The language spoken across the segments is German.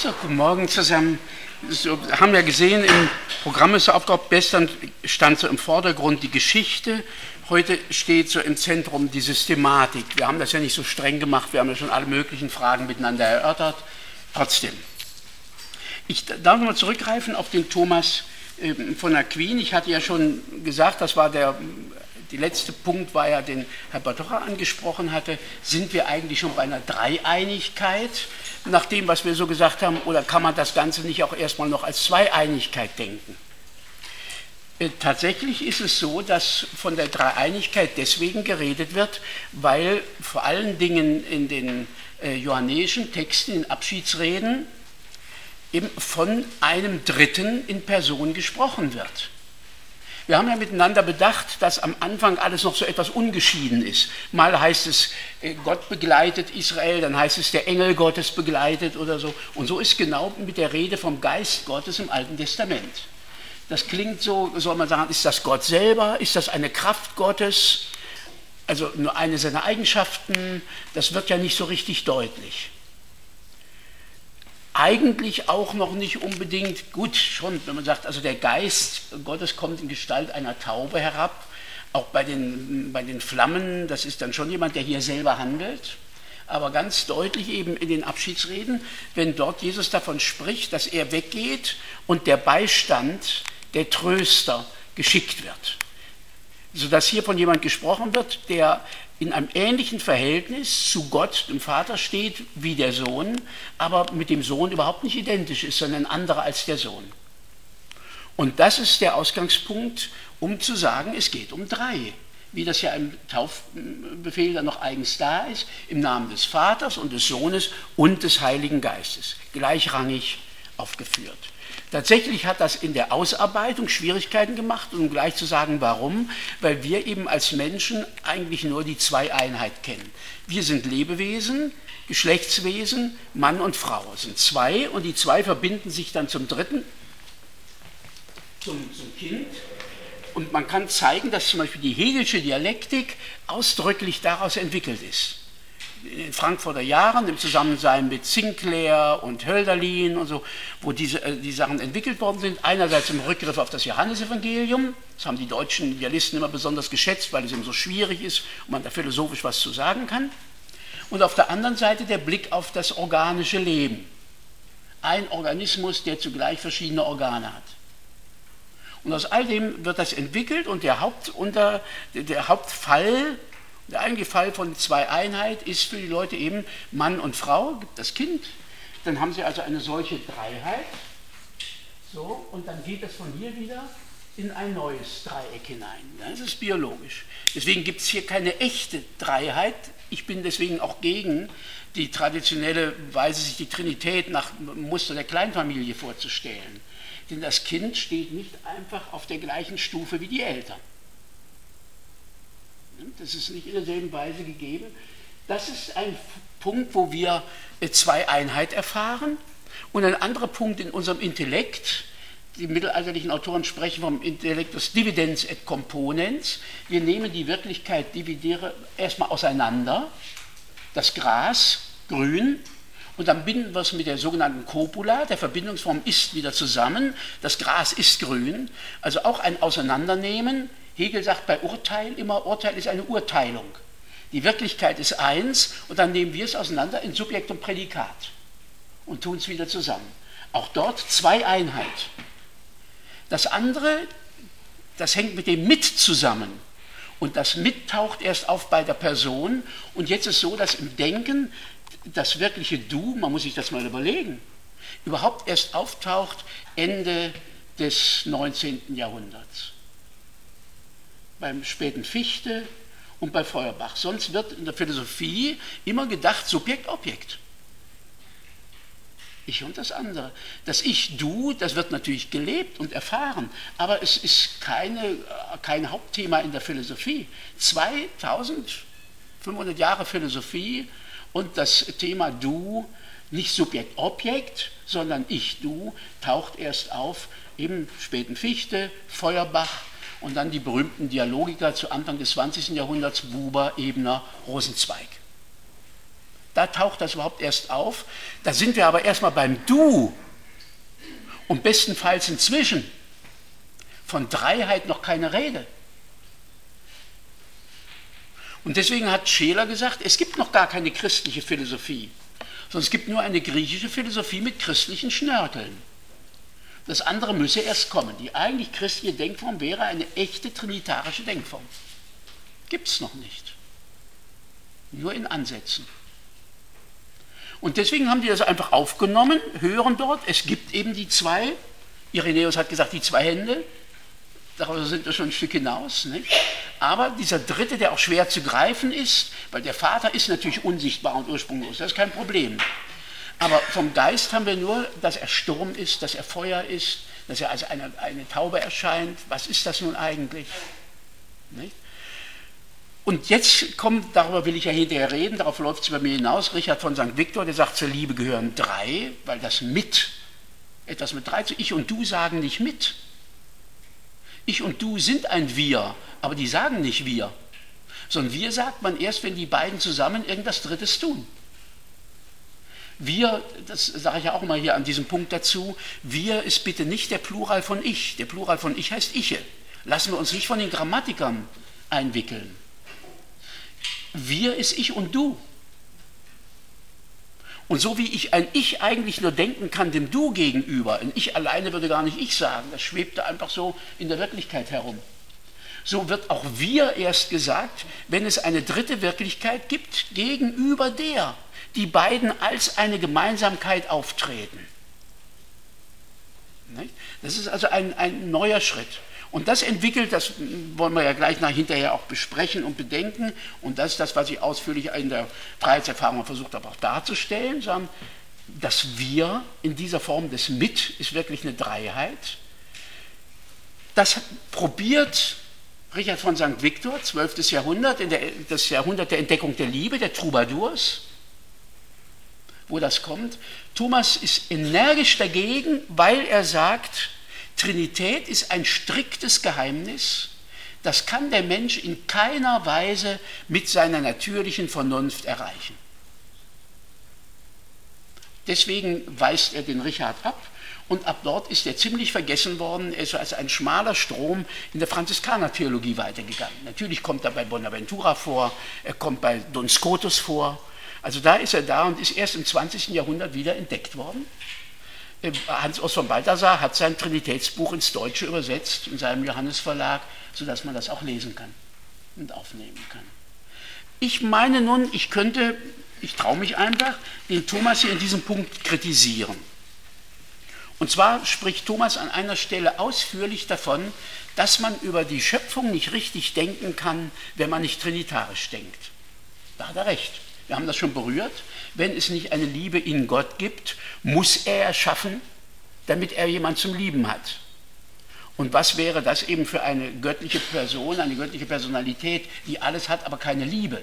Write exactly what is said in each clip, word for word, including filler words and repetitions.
So, guten Morgen zusammen. So, haben ja gesehen, im Programm ist so aufgebaut, gestern stand so im Vordergrund die Geschichte, heute steht so im Zentrum die Systematik. Wir haben das ja nicht so streng gemacht, wir haben ja schon alle möglichen Fragen miteinander erörtert. Trotzdem. Ich darf nochmal zurückgreifen auf den Thomas äh, von Aquin. Ich hatte ja schon gesagt, das war der, der letzte Punkt, war ja, den Herr Badorra angesprochen hatte. Sind wir eigentlich schon bei einer Dreieinigkeit, nach dem, was wir so gesagt haben, oder kann man das Ganze nicht auch erstmal noch als Zweieinigkeit denken? Äh, tatsächlich ist es so, dass von der Dreieinigkeit deswegen geredet wird, weil vor allen Dingen in den äh, johannäischen Texten, in Abschiedsreden, eben von einem Dritten in Person gesprochen wird. Wir haben ja miteinander bedacht, dass am Anfang alles noch so etwas ungeschieden ist. Mal heißt es, Gott begleitet Israel, dann heißt es, der Engel Gottes begleitet oder so. Und so ist genau mit der Rede vom Geist Gottes im Alten Testament. Das klingt so, soll man sagen, ist das Gott selber? Ist das eine Kraft Gottes? Also nur eine seiner Eigenschaften? Das wird ja nicht so richtig deutlich. Eigentlich auch noch nicht unbedingt, gut schon, wenn man sagt, also der Geist Gottes kommt in Gestalt einer Taube herab, auch bei den, bei den Flammen, das ist dann schon jemand, der hier selber handelt, aber ganz deutlich eben in den Abschiedsreden, wenn dort Jesus davon spricht, dass er weggeht und der Beistand, der Tröster geschickt wird, sodass hier von jemand gesprochen wird, der in einem ähnlichen Verhältnis zu Gott, dem Vater, steht wie der Sohn, aber mit dem Sohn überhaupt nicht identisch ist, sondern ein anderer als der Sohn. Und das ist der Ausgangspunkt, um zu sagen, es geht um drei, wie das ja im Taufbefehl dann noch eigens da ist, im Namen des Vaters und des Sohnes und des Heiligen Geistes, gleichrangig aufgeführt. Tatsächlich hat das in der Ausarbeitung Schwierigkeiten gemacht, um gleich zu sagen, warum, weil wir eben als Menschen eigentlich nur die Zweieinheit kennen. Wir sind Lebewesen, Geschlechtswesen, Mann und Frau sind zwei und die zwei verbinden sich dann zum Dritten, zum, zum Kind. Und man kann zeigen, dass zum Beispiel die Hegelsche Dialektik ausdrücklich daraus entwickelt ist. In den Frankfurter Jahren, im Zusammensein mit Sinclair und Hölderlin und so, wo diese äh, die Sachen entwickelt worden sind. Einerseits im Rückgriff auf das Johannesevangelium, das haben die deutschen Idealisten immer besonders geschätzt, weil es eben so schwierig ist und man da philosophisch was zu sagen kann. Und auf der anderen Seite der Blick auf das organische Leben. Ein Organismus, der zugleich verschiedene Organe hat. Und aus all dem wird das entwickelt und der, Hauptunter, der, der Hauptfall, der eigentliche Fall von Zweieinheit ist für die Leute eben Mann und Frau, gibt das Kind, dann haben sie also eine solche Dreiheit, so, und dann geht es von hier wieder in ein neues Dreieck hinein. Das ist biologisch. Deswegen gibt es hier keine echte Dreiheit. Ich bin deswegen auch gegen die traditionelle Weise, sich die Trinität nach Muster der Kleinfamilie vorzustellen. Denn das Kind steht nicht einfach auf der gleichen Stufe wie die Eltern. Das ist nicht in derselben Weise gegeben. Das ist ein Punkt, wo wir Zweieinheit erfahren. Und ein anderer Punkt in unserem Intellekt, die mittelalterlichen Autoren sprechen vom Intellectus dividens et componens. Wir nehmen die Wirklichkeit, dividiere erstmal auseinander, das Gras, grün, und dann binden wir es mit der sogenannten Copula, der Verbindungsform ist wieder zusammen, das Gras ist grün, also auch ein Auseinandernehmen. Hegel sagt bei Urteil immer, Urteil ist eine Urteilung. Die Wirklichkeit ist eins und dann nehmen wir es auseinander in Subjekt und Prädikat und tun es wieder zusammen. Auch dort Zweieinheit. Das andere, das hängt mit dem Mit zusammen. Und das Mit taucht erst auf bei der Person. Und jetzt ist es so, dass im Denken das wirkliche Du, man muss sich das mal überlegen, überhaupt erst auftaucht Ende des neunzehnten Jahrhunderts. Beim späten Fichte und bei Feuerbach. Sonst wird in der Philosophie immer gedacht, Subjekt, Objekt. Ich und das andere. Das Ich, Du, das wird natürlich gelebt und erfahren, aber es ist keine, kein Hauptthema in der Philosophie. zweitausendfünfhundert Jahre Philosophie und das Thema Du, nicht Subjekt, Objekt, sondern Ich, Du, taucht erst auf im späten Fichte, Feuerbach, und dann die berühmten Dialogiker zu Anfang des zwanzigsten Jahrhunderts, Buber, Ebner, Rosenzweig. da taucht das überhaupt erst auf. Da sind wir aber erstmal beim Du und bestenfalls inzwischen von Dreiheit noch keine Rede. Und deswegen hat Scheler gesagt, es gibt noch gar keine christliche Philosophie, sondern es gibt nur eine griechische Philosophie mit christlichen Schnörkeln. Das andere müsse erst kommen. Die eigentlich christliche Denkform wäre eine echte trinitarische Denkform. Gibt es noch nicht. Nur in Ansätzen. Und deswegen haben die das einfach aufgenommen, hören dort, es gibt eben die zwei, Irenäus hat gesagt, die zwei Hände, darüber sind wir schon ein Stück hinaus, nicht? Aber dieser dritte, der auch schwer zu greifen ist, weil der Vater ist natürlich unsichtbar und ursprungslos, das ist kein Problem. Aber vom Geist haben wir nur, dass er Sturm ist, dass er Feuer ist, dass er als eine, eine Taube erscheint. Was ist das nun eigentlich? Nicht? Und jetzt kommt, darüber will ich ja hinterher reden, darauf läuft es bei mir hinaus, Richard von Sankt Viktor, der sagt, zur Liebe gehören drei, weil das mit, etwas mit drei zu, ich und du sagen nicht mit. Ich und du sind ein Wir, aber die sagen nicht wir, sondern wir sagt man erst, wenn die beiden zusammen irgendwas Drittes tun. Wir, das sage ich ja auch immer hier an diesem Punkt dazu, wir ist bitte nicht der Plural von ich, der Plural von ich heißt iche. Lassen wir uns nicht von den Grammatikern einwickeln. Wir ist ich und du. Und so wie ich ein Ich eigentlich nur denken kann dem Du gegenüber, ein Ich alleine würde gar nicht ich sagen, das schwebte einfach so in der Wirklichkeit herum. So wird auch wir erst gesagt, wenn es eine dritte Wirklichkeit gibt, gegenüber der die beiden als eine Gemeinsamkeit auftreten. Das ist also ein, ein neuer Schritt. Und das entwickelt, das wollen wir ja gleich nach hinterher auch besprechen und bedenken, und das ist das, was ich ausführlich in der Freiheitserfahrung versucht habe auch darzustellen, sagen, das Wir in dieser Form des Mit ist wirklich eine Dreiheit. Das probiert Richard von Sankt Viktor, zwölftes Jahrhundert, in der, das Jahrhundert der Entdeckung der Liebe, der Troubadours, wo das kommt. Thomas ist energisch dagegen, weil er sagt, Trinität ist ein striktes Geheimnis, das kann der Mensch in keiner Weise mit seiner natürlichen Vernunft erreichen. Deswegen weist er den Richard ab und ab dort ist er ziemlich vergessen worden, er ist als ein schmaler Strom in der Franziskanertheologie weitergegangen. Natürlich kommt er bei Bonaventura vor, er kommt bei Duns Scotus vor, also da ist er da und ist erst im zwanzigsten Jahrhundert wieder entdeckt worden. Hans Ost von Balthasar hat sein Trinitätsbuch ins Deutsche übersetzt, in seinem Johannes-Verlag, sodass man das auch lesen kann und aufnehmen kann. Ich meine nun, ich könnte, ich traue mich einfach, den Thomas hier in diesem Punkt kritisieren. Und zwar spricht Thomas an einer Stelle ausführlich davon, dass man über die Schöpfung nicht richtig denken kann, wenn man nicht trinitarisch denkt. Da hat er recht. Wir haben das schon berührt. Wenn es nicht eine Liebe in Gott gibt, muss er erschaffen, damit er jemand zum Lieben hat. Und was wäre das eben für eine göttliche Person, eine göttliche Personalität, die alles hat, aber keine Liebe?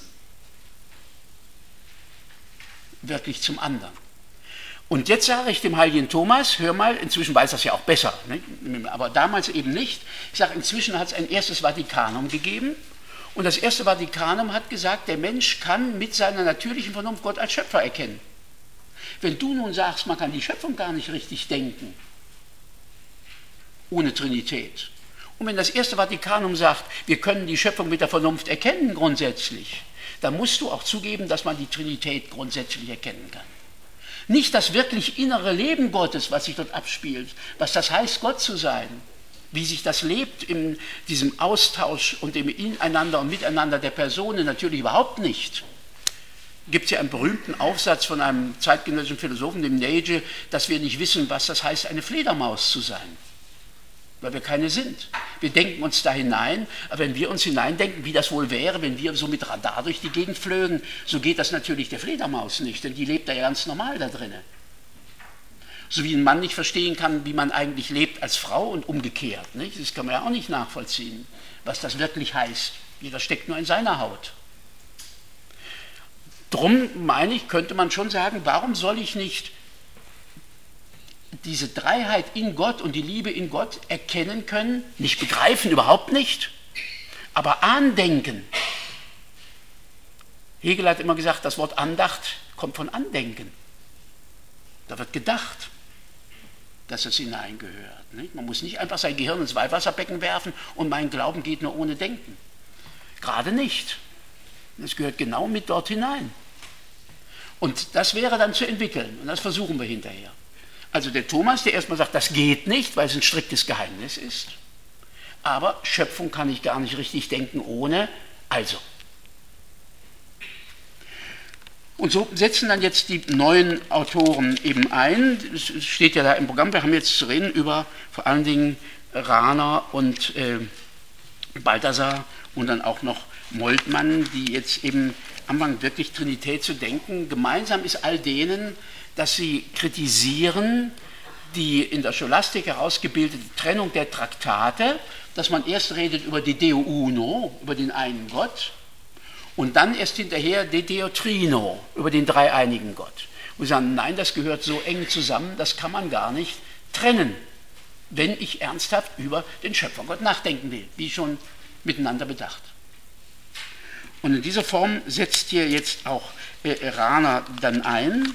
Wirklich zum anderen. Und jetzt sage ich dem heiligen Thomas, hör mal, inzwischen weiß das ja auch besser, ne? Aber damals eben nicht. Ich sage, inzwischen hat es ein erstes Vatikanum gegeben. Und das erste Vatikanum hat gesagt, der Mensch kann mit seiner natürlichen Vernunft Gott als Schöpfer erkennen. Wenn du nun sagst, man kann die Schöpfung gar nicht richtig denken, ohne Trinität. Und wenn das erste Vatikanum sagt, wir können die Schöpfung mit der Vernunft erkennen grundsätzlich, dann musst du auch zugeben, dass man die Trinität grundsätzlich erkennen kann. Nicht das wirklich innere Leben Gottes, was sich dort abspielt, was das heißt, Gott zu sein, wie sich das lebt in diesem Austausch und im Ineinander und Miteinander der Personen, natürlich überhaupt nicht. Gibt es ja einen berühmten Aufsatz von einem zeitgenössischen Philosophen, dem Nietzsche, dass wir nicht wissen, was das heißt, eine Fledermaus zu sein, weil wir keine sind. Wir denken uns da hinein, aber wenn wir uns hineindenken, wie das wohl wäre, wenn wir so mit Radar durch die Gegend flögen, so geht das natürlich der Fledermaus nicht, denn die lebt da ja ganz normal da drinnen. So wie ein Mann nicht verstehen kann, wie man eigentlich lebt als Frau und umgekehrt. Nicht? Das kann man ja auch nicht nachvollziehen, was das wirklich heißt. Jeder steckt nur in seiner Haut. Drum, meine ich, könnte man schon sagen, warum soll ich nicht diese Dreiheit in Gott und die Liebe in Gott erkennen können, nicht begreifen, überhaupt nicht, aber andenken. Hegel hat immer gesagt, das Wort Andacht kommt von Andenken. Da wird gedacht, dass es hineingehört. Nicht? Man muss nicht einfach sein Gehirn ins Weihwasserbecken werfen und mein Glauben geht nur ohne Denken. Gerade nicht. Es gehört genau mit dort hinein. Und das wäre dann zu entwickeln und das versuchen wir hinterher. Also der Thomas, der erstmal sagt, das geht nicht, weil es ein striktes Geheimnis ist. Aber Schöpfung kann ich gar nicht richtig denken ohne. Also. Und so setzen dann jetzt die neuen Autoren eben ein. Es steht ja da im Programm, wir haben jetzt zu reden über vor allen Dingen Rahner und äh, Balthasar und dann auch noch Moltmann, die jetzt eben anfangen, wirklich Trinität zu denken. Gemeinsam ist all denen, dass sie kritisieren die in der Scholastik herausgebildete Trennung der Traktate, dass man erst redet über die Deo Uno, über den einen Gott, und dann erst hinterher De Deo Trino, über den dreieinigen Gott. Und wir sagen, nein, das gehört so eng zusammen, das kann man gar nicht trennen, wenn ich ernsthaft über den Schöpfergott nachdenken will, wie schon miteinander bedacht. Und in dieser Form setzt hier jetzt auch äh, Rahner dann ein.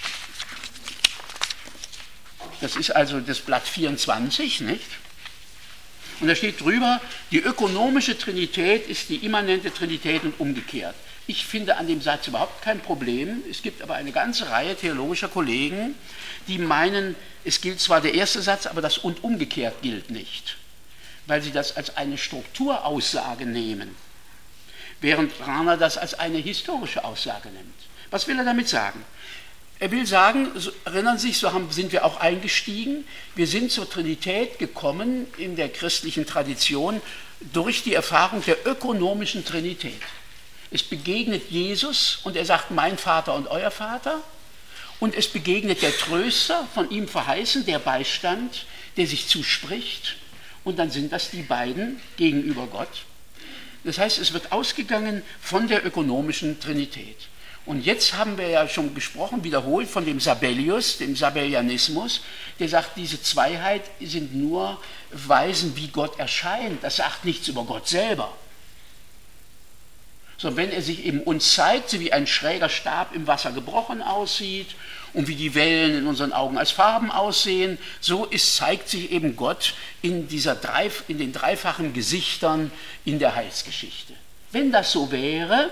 Das ist also das Blatt vierundzwanzig, nicht? Und da steht drüber, die ökonomische Trinität ist die immanente Trinität und umgekehrt. Ich finde an dem Satz überhaupt kein Problem. Es gibt aber eine ganze Reihe theologischer Kollegen, die meinen, es gilt zwar der erste Satz, aber das und umgekehrt gilt nicht, weil sie das als eine Strukturaussage nehmen, während Rahner das als eine historische Aussage nimmt. Was will er damit sagen? Er will sagen, so, erinnern Sie sich, so haben, sind wir auch eingestiegen, wir sind zur Trinität gekommen in der christlichen Tradition durch die Erfahrung der ökonomischen Trinität. Es begegnet Jesus und er sagt, mein Vater und euer Vater, und es begegnet der Tröster, von ihm verheißen, der Beistand, der sich zuspricht, und dann sind das die beiden gegenüber Gott. Das heißt, es wird ausgegangen von der ökonomischen Trinität. Und jetzt haben wir ja schon gesprochen, wiederholt von dem Sabellius, dem Sabellianismus, der sagt, diese Zweiheit sind nur Weisen, wie Gott erscheint. Das sagt nichts über Gott selber. Sondern wenn er sich eben uns zeigt, so wie ein schräger Stab im Wasser gebrochen aussieht und wie die Wellen in unseren Augen als Farben aussehen, so ist, zeigt sich eben Gott in, dieser drei, in den dreifachen Gesichtern in der Heilsgeschichte. Wenn das so wäre,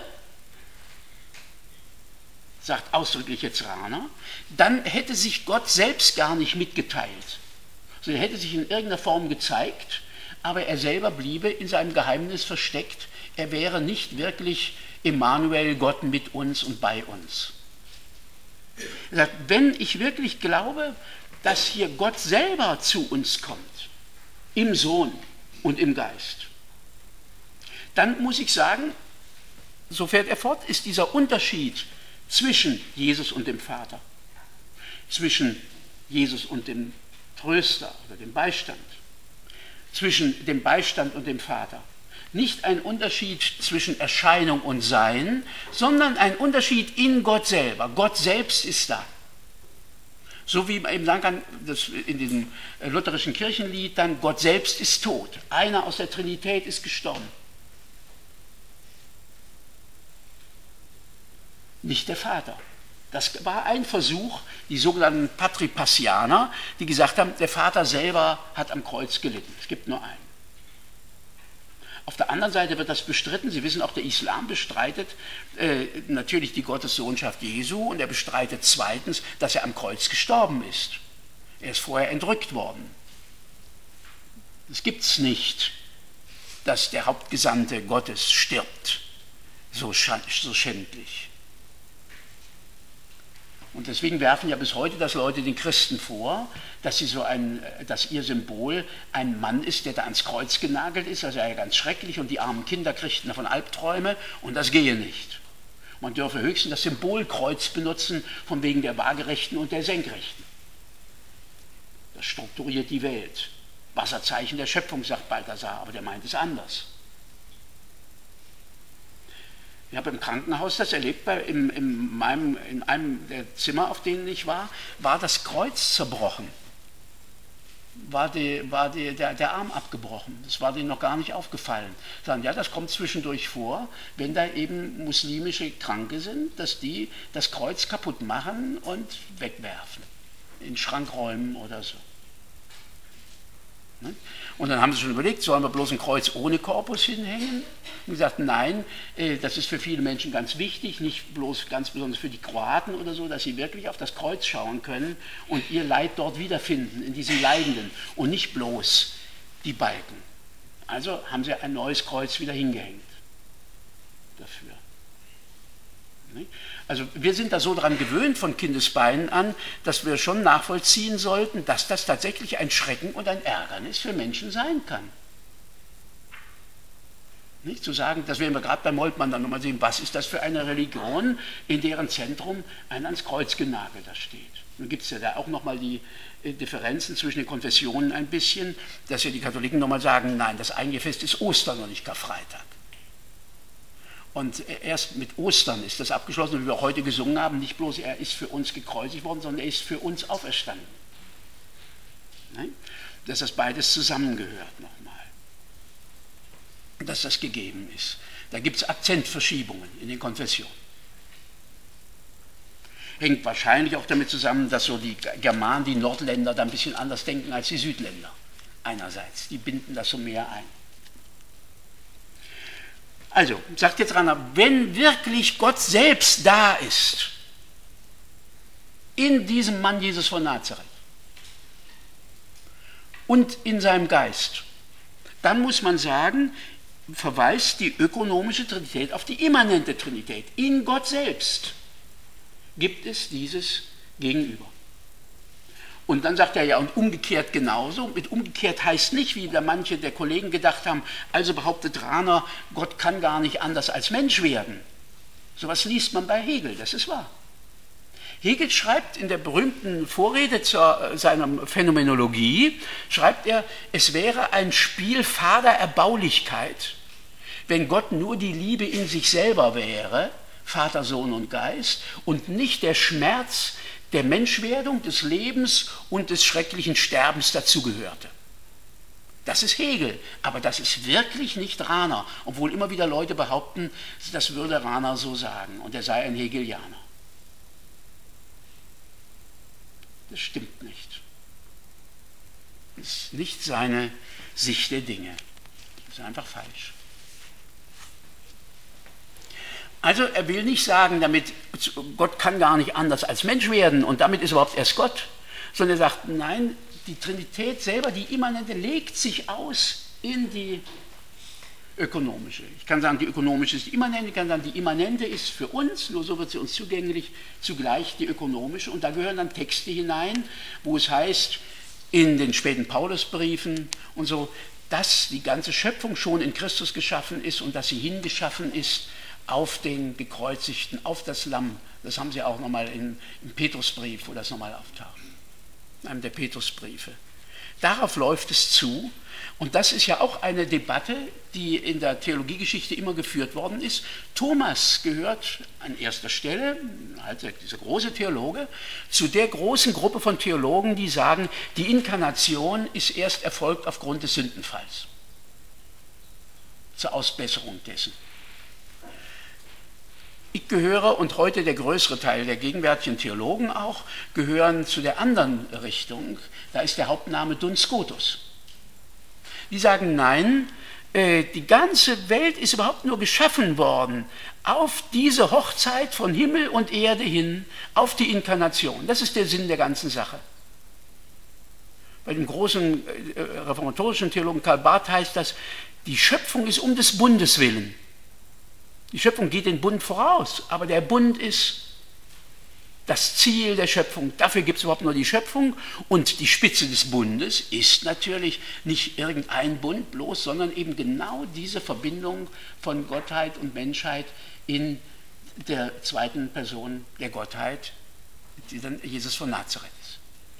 sagt ausdrücklich jetzt Rahner, dann hätte sich Gott selbst gar nicht mitgeteilt. Also er hätte sich in irgendeiner Form gezeigt, aber er selber bliebe in seinem Geheimnis versteckt. Er wäre nicht wirklich Emmanuel, Gott mit uns und bei uns. Er sagt, wenn ich wirklich glaube, dass hier Gott selber zu uns kommt, im Sohn und im Geist, dann muss ich sagen, so fährt er fort, ist dieser Unterschied zwischen Jesus und dem Vater, zwischen Jesus und dem Tröster oder dem Beistand, zwischen dem Beistand und dem Vater. Nicht ein Unterschied zwischen Erscheinung und Sein, sondern ein Unterschied in Gott selber. Gott selbst ist da. So wie man eben sagen kann, das in diesem lutherischen Kirchenlied dann, Gott selbst ist tot. Einer aus der Trinität ist gestorben. Nicht der Vater. Das war ein Versuch, die sogenannten Patripassianer, die gesagt haben, der Vater selber hat am Kreuz gelitten. Es gibt nur einen. Auf der anderen Seite wird das bestritten. Sie wissen auch, der Islam bestreitet äh, natürlich die Gottessohnschaft Jesu und er bestreitet zweitens, dass er am Kreuz gestorben ist. Er ist vorher entrückt worden. Es gibt es nicht, dass der Hauptgesandte Gottes stirbt, so, so schändlich. Und deswegen werfen ja bis heute das Leute den Christen vor, dass, sie so ein, dass ihr Symbol ein Mann ist, der da ans Kreuz genagelt ist, also ja ganz schrecklich, und die armen Kinder kriegten davon Albträume und das gehe nicht. Man dürfe höchstens das Symbolkreuz benutzen, von wegen der Waagerechten und der Senkrechten. Das strukturiert die Welt. Wasserzeichen der Schöpfung, sagt Balthasar, aber der meint es anders. Ich habe im Krankenhaus das erlebt, bei, in, in, meinem, in einem der Zimmer, auf denen ich war, war das Kreuz zerbrochen. war, die, war die, der, der Arm abgebrochen. Das war denen noch gar nicht aufgefallen. Sagen, ja, das kommt zwischendurch vor, wenn da eben muslimische Kranke sind, dass die das Kreuz kaputt machen und wegwerfen, in Schrankräumen oder so. Und dann haben sie schon überlegt, sollen wir bloß ein Kreuz ohne Korpus hinhängen? Und gesagt, nein, das ist für viele Menschen ganz wichtig, nicht bloß ganz besonders für die Kroaten oder so, dass sie wirklich auf das Kreuz schauen können und ihr Leid dort wiederfinden, in diesem Leidenden und nicht bloß die Balken. Also haben sie ein neues Kreuz wieder hingehängt dafür. Also wir sind da so daran gewöhnt von Kindesbeinen an, dass wir schon nachvollziehen sollten, dass das tatsächlich ein Schrecken und ein Ärgernis für Menschen sein kann. Nicht zu sagen, das werden wir gerade beim Moltmann dann nochmal sehen, was ist das für eine Religion, in deren Zentrum ein ans Kreuz genagelter steht. Nun gibt es ja da auch nochmal die Differenzen zwischen den Konfessionen ein bisschen, dass ja die Katholiken nochmal sagen, nein, das eigentliche Fest ist Ostern und nicht Karfreitag. Und erst mit Ostern ist das abgeschlossen, wie wir heute gesungen haben, nicht bloß er ist für uns gekreuzigt worden, sondern er ist für uns auferstanden. Nein? Dass das beides zusammengehört nochmal. Dass das gegeben ist. Da gibt es Akzentverschiebungen in den Konfessionen. Hängt wahrscheinlich auch damit zusammen, dass so die Germanen, die Nordländer da ein bisschen anders denken als die Südländer. Einerseits, die binden das so mehr ein. Also, sagt jetzt Rahner, wenn wirklich Gott selbst da ist, in diesem Mann Jesus von Nazareth und in seinem Geist, dann muss man sagen, verweist die ökonomische Trinität auf die immanente Trinität. In Gott selbst gibt es dieses Gegenüber. Und dann sagt er ja, und umgekehrt genauso. Mit umgekehrt heißt nicht, wie da manche der Kollegen gedacht haben, also behauptet Rahner, Gott kann gar nicht anders als Mensch werden. Sowas liest man bei Hegel, das ist wahr. Hegel schreibt in der berühmten Vorrede zu seiner Phänomenologie, schreibt er, es wäre ein Spiel fader Erbaulichkeit, wenn Gott nur die Liebe in sich selber wäre, Vater, Sohn und Geist, und nicht der Schmerz der Menschwerdung, des Lebens und des schrecklichen Sterbens dazugehörte. Das ist Hegel, aber das ist wirklich nicht Rahner, obwohl immer wieder Leute behaupten, das würde Rahner so sagen und er sei ein Hegelianer. Das stimmt nicht. Das ist nicht seine Sicht der Dinge. Das ist einfach falsch. Also er will nicht sagen, damit Gott kann gar nicht anders als Mensch werden und damit ist überhaupt erst Gott, sondern er sagt, nein, die Trinität selber, die Immanente, legt sich aus in die ökonomische. Ich kann sagen, die ökonomische ist die Immanente, ich kann sagen, die Immanente ist für uns, nur so wird sie uns zugänglich, zugleich die ökonomische und da gehören dann Texte hinein, wo es heißt, in den späten Paulusbriefen und so, dass die ganze Schöpfung schon in Christus geschaffen ist und dass sie hingeschaffen ist auf den Gekreuzigten, auf das Lamm. Das haben Sie auch nochmal im, im Petrusbrief, wo das nochmal auftaucht. In einem der Petrusbriefe. Darauf läuft es zu. Und das ist ja auch eine Debatte, die in der Theologiegeschichte immer geführt worden ist. Thomas gehört an erster Stelle, halt dieser große Theologe, zu der großen Gruppe von Theologen, die sagen, die Inkarnation ist erst erfolgt aufgrund des Sündenfalls. Zur Ausbesserung dessen. Ich gehöre, und heute der größere Teil der gegenwärtigen Theologen auch, gehören zu der anderen Richtung, da ist der Hauptname Duns Scotus. Die sagen, nein, äh, die ganze Welt ist überhaupt nur geschaffen worden auf diese Hochzeit von Himmel und Erde hin, auf die Inkarnation. Das ist der Sinn der ganzen Sache. Bei dem großen äh, reformatorischen Theologen Karl Barth heißt das, die Schöpfung ist um des Bundes willen. Die Schöpfung geht den Bund voraus, aber der Bund ist das Ziel der Schöpfung. Dafür gibt es überhaupt nur die Schöpfung und die Spitze des Bundes ist natürlich nicht irgendein Bund bloß, sondern eben genau diese Verbindung von Gottheit und Menschheit in der zweiten Person der Gottheit, die dann Jesus von Nazareth ist.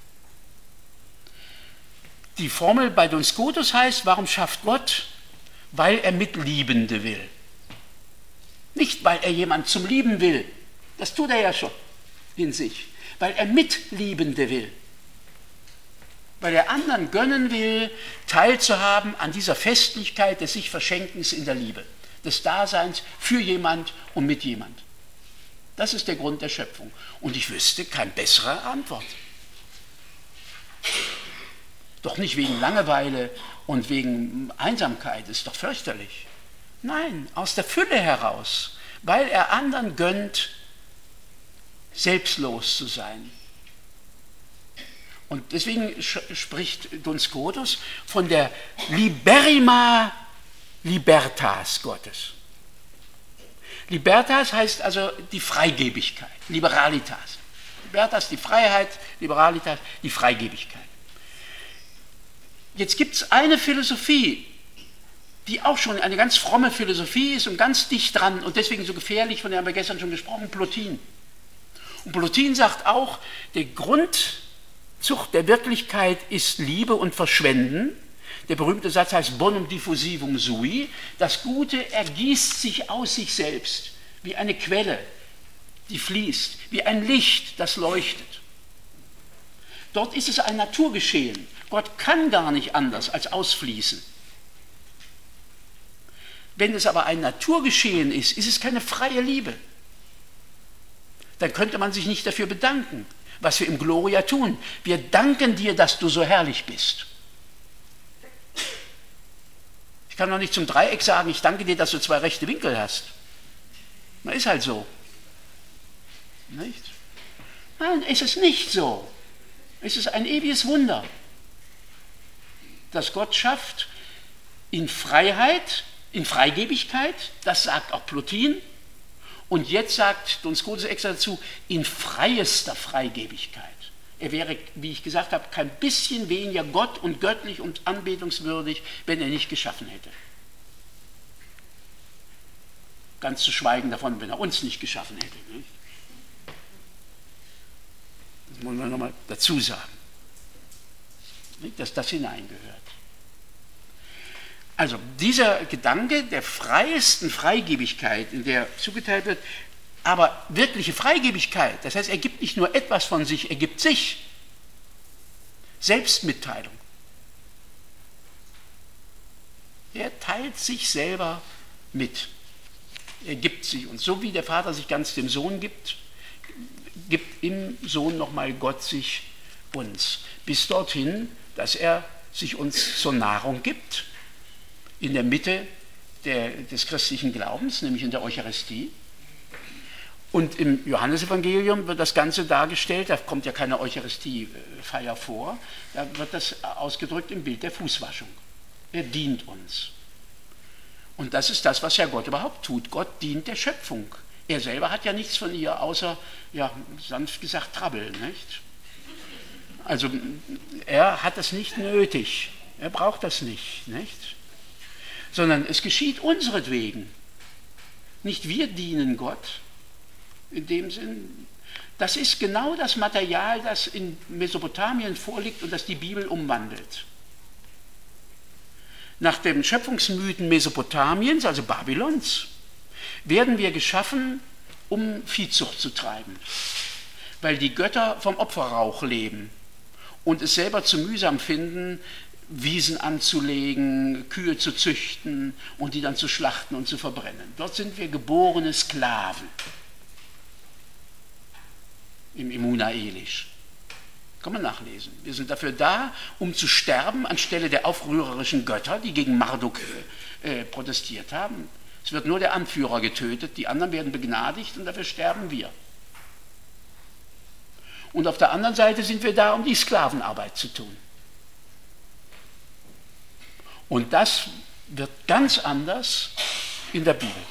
Die Formel bei Duns Scotus heißt, warum schafft Gott? Weil er Mitliebende will. Nicht, weil er jemand zum Lieben will, das tut er ja schon in sich, weil er Mitliebende will. weil er anderen gönnen will, teilzuhaben an dieser Festlichkeit des sich Verschenkens in der Liebe, des Daseins für jemand und mit jemand. Das ist der Grund der Schöpfung. Und ich wüsste keine bessere Antwort. Doch nicht wegen Langeweile und wegen Einsamkeit, ist doch fürchterlich. Nein, aus der Fülle heraus, weil er anderen gönnt, selbstlos zu sein. Und deswegen spricht Duns Scotus von der Liberima Libertas Gottes. Libertas heißt also die Freigebigkeit, Liberalitas. Libertas, die Freiheit, Liberalitas, die Freigebigkeit. Jetzt gibt es eine Philosophie, die auch schon eine ganz fromme Philosophie ist und ganz dicht dran und deswegen so gefährlich, von der haben wir gestern schon gesprochen, Plotin. Und Plotin sagt auch, der Grundzucht der Wirklichkeit ist Liebe und Verschwenden. Der berühmte Satz heißt bonum diffusivum sui. Das Gute ergießt sich aus sich selbst, wie eine Quelle, die fließt, wie ein Licht, das leuchtet. Dort ist es ein Naturgeschehen. Gott kann gar nicht anders als ausfließen. Wenn es aber ein Naturgeschehen ist, ist es keine freie Liebe. Dann könnte man sich nicht dafür bedanken, was wir im Gloria tun. Wir danken dir, dass du so herrlich bist. Ich kann doch nicht zum Dreieck sagen, ich danke dir, dass du zwei rechte Winkel hast. Na, ist halt so. Nicht? Nein, es ist nicht so. Es ist ein ewiges Wunder, dass Gott schafft in Freiheit, in Freigebigkeit, das sagt auch Plotin, und jetzt sagt Duns Scotus extra dazu, in freiester Freigebigkeit. Er wäre, wie ich gesagt habe, kein bisschen weniger Gott und göttlich und anbetungswürdig, wenn er nicht geschaffen hätte. Ganz zu schweigen davon, wenn er uns nicht geschaffen hätte. Nicht? Das muss man nochmal dazu sagen, nicht, dass das hineingehört. Also dieser Gedanke der freiesten Freigebigkeit, in der zugeteilt wird, aber wirkliche Freigebigkeit, das heißt, er gibt nicht nur etwas von sich, er gibt sich. Selbstmitteilung. Er teilt sich selber mit. Er gibt sich. Und so wie der Vater sich ganz dem Sohn gibt, gibt im Sohn nochmal Gott sich uns. Bis dorthin, dass er sich uns zur Nahrung gibt, in der Mitte der, des christlichen Glaubens, nämlich in der Eucharistie. Und im Johannesevangelium wird das Ganze dargestellt, da kommt ja keine Eucharistiefeier vor, da wird das ausgedrückt im Bild der Fußwaschung. Er dient uns. Und das ist das, was ja Gott überhaupt tut. Gott dient der Schöpfung. Er selber hat ja nichts von ihr, außer, ja, sanft gesagt, Trabbel, nicht? Also er hat es nicht nötig, er braucht das nicht, nicht? Sondern es geschieht unseretwegen. Nicht wir dienen Gott, in dem Sinn. Das ist genau das Material, das in Mesopotamien vorliegt und das die Bibel umwandelt. Nach den Schöpfungsmythen Mesopotamiens, also Babylons, werden wir geschaffen, um Viehzucht zu treiben, weil die Götter vom Opferrauch leben und es selber zu mühsam finden, Wiesen anzulegen, Kühe zu züchten und die dann zu schlachten und zu verbrennen. Dort sind wir geborene Sklaven. Im Emuna Elish. Kann man nachlesen. Wir sind dafür da, um zu sterben anstelle der aufrührerischen Götter, die gegen Marduk äh, protestiert haben. Es wird nur der Anführer getötet, die anderen werden begnadigt und dafür sterben wir. Und auf der anderen Seite sind wir da, um die Sklavenarbeit zu tun. Und das wird ganz anders in der Bibel.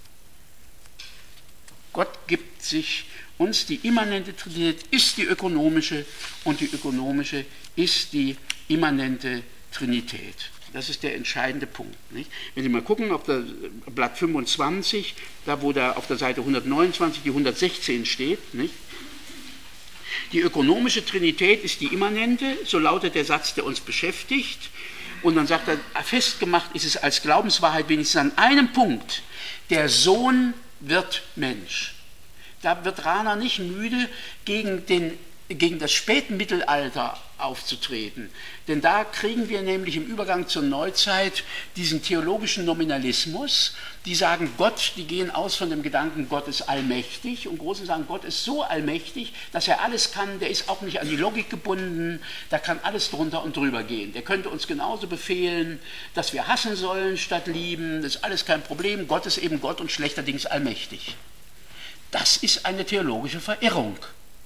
Gott gibt sich uns, die immanente Trinität ist die ökonomische und die ökonomische ist die immanente Trinität. Das ist der entscheidende Punkt. Nicht? Wenn Sie mal gucken auf der Blatt fünfundzwanzig, da wo da auf der Seite hundertneunundzwanzig die hundertsechzehn steht, nicht? Die ökonomische Trinität ist die immanente, so lautet der Satz, der uns beschäftigt. Und dann sagt er, festgemacht ist es als Glaubenswahrheit wenigstens an einem Punkt. Der Sohn wird Mensch. Da wird Rahner nicht müde, gegen den gegen das Spätmittelalter aufzutreten. Denn da kriegen wir nämlich im Übergang zur Neuzeit diesen theologischen Nominalismus, die sagen, Gott, die gehen aus von dem Gedanken, Gott ist allmächtig, und Großen sagen, Gott ist so allmächtig, dass er alles kann, der ist auch nicht an die Logik gebunden, da kann alles drunter und drüber gehen. Der könnte uns genauso befehlen, dass wir hassen sollen statt lieben, das ist alles kein Problem, Gott ist eben Gott und schlechterdings allmächtig. Das ist eine theologische Verirrung.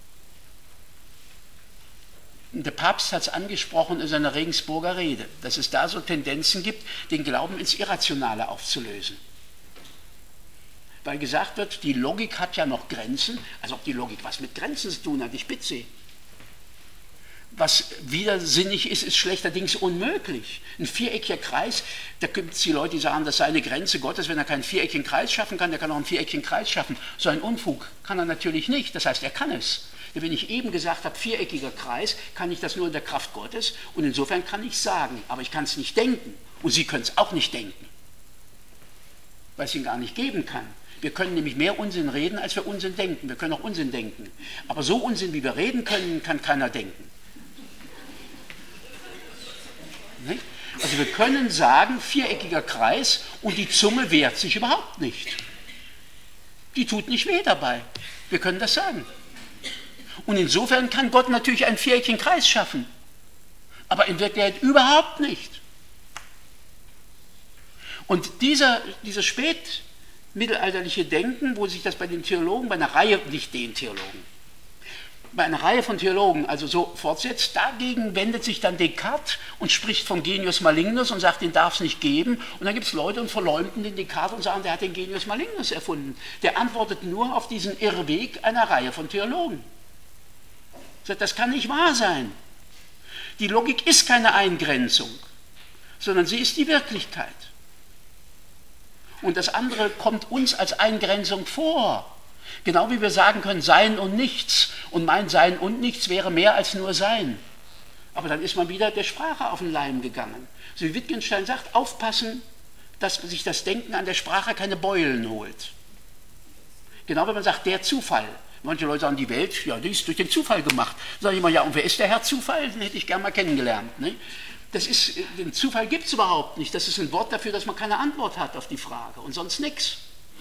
Der Papst hat es angesprochen in seiner Regensburger Rede, dass es da so Tendenzen gibt, den Glauben ins Irrationale aufzulösen. Weil gesagt wird, die Logik hat ja noch Grenzen, als ob die Logik was mit Grenzen zu tun hat, ich bitte Sie. Was widersinnig ist, ist schlechterdings unmöglich. Ein viereckiger Kreis, da gibt es die Leute, die sagen, das sei eine Grenze Gottes, wenn er keinen viereckigen Kreis schaffen kann, der kann auch einen viereckigen Kreis schaffen. So ein Unfug kann er natürlich nicht, das heißt, er kann es. Denn wenn ich eben gesagt habe, viereckiger Kreis, kann ich das nur in der Kraft Gottes, und insofern kann ich sagen, aber ich kann es nicht denken, und Sie können es auch nicht denken, weil es ihn gar nicht geben kann. Wir können nämlich mehr Unsinn reden, als wir Unsinn denken. Wir können auch Unsinn denken. Aber so Unsinn, wie wir reden können, kann keiner denken. Nicht? Also wir können sagen, viereckiger Kreis, und die Zunge wehrt sich überhaupt nicht. Die tut nicht weh dabei. Wir können das sagen. Und insofern kann Gott natürlich einen viereckigen Kreis schaffen, aber in Wirklichkeit überhaupt nicht. Und dieser, dieser spätmittelalterliche Denken, wo sich das bei den Theologen, bei einer Reihe, nicht den Theologen, bei einer Reihe von Theologen also so fortsetzt, dagegen wendet sich dann Descartes und spricht vom Genius Malignus und sagt, den darf es nicht geben. Und dann gibt es Leute und verleumden den Descartes und sagen, der hat den Genius Malignus erfunden. Der antwortet nur auf diesen Irrweg einer Reihe von Theologen. Das kann nicht wahr sein. Die Logik ist keine Eingrenzung, sondern sie ist die Wirklichkeit. Und das andere kommt uns als Eingrenzung vor. Genau wie wir sagen können, Sein und Nichts. Und mein Sein und Nichts wäre mehr als nur Sein. Aber dann ist man wieder der Sprache auf den Leim gegangen. So wie Wittgenstein sagt, aufpassen, dass sich das Denken an der Sprache keine Beulen holt. Genau wie man sagt, der Zufall. Manche Leute sagen, die Welt, ja, die ist durch den Zufall gemacht. Sag ich mal, ja, und wer ist der Herr Zufall? Den hätte ich gerne mal kennengelernt. Ne? Das ist, den Zufall gibt es überhaupt nicht. Das ist ein Wort dafür, dass man keine Antwort hat auf die Frage und sonst nichts.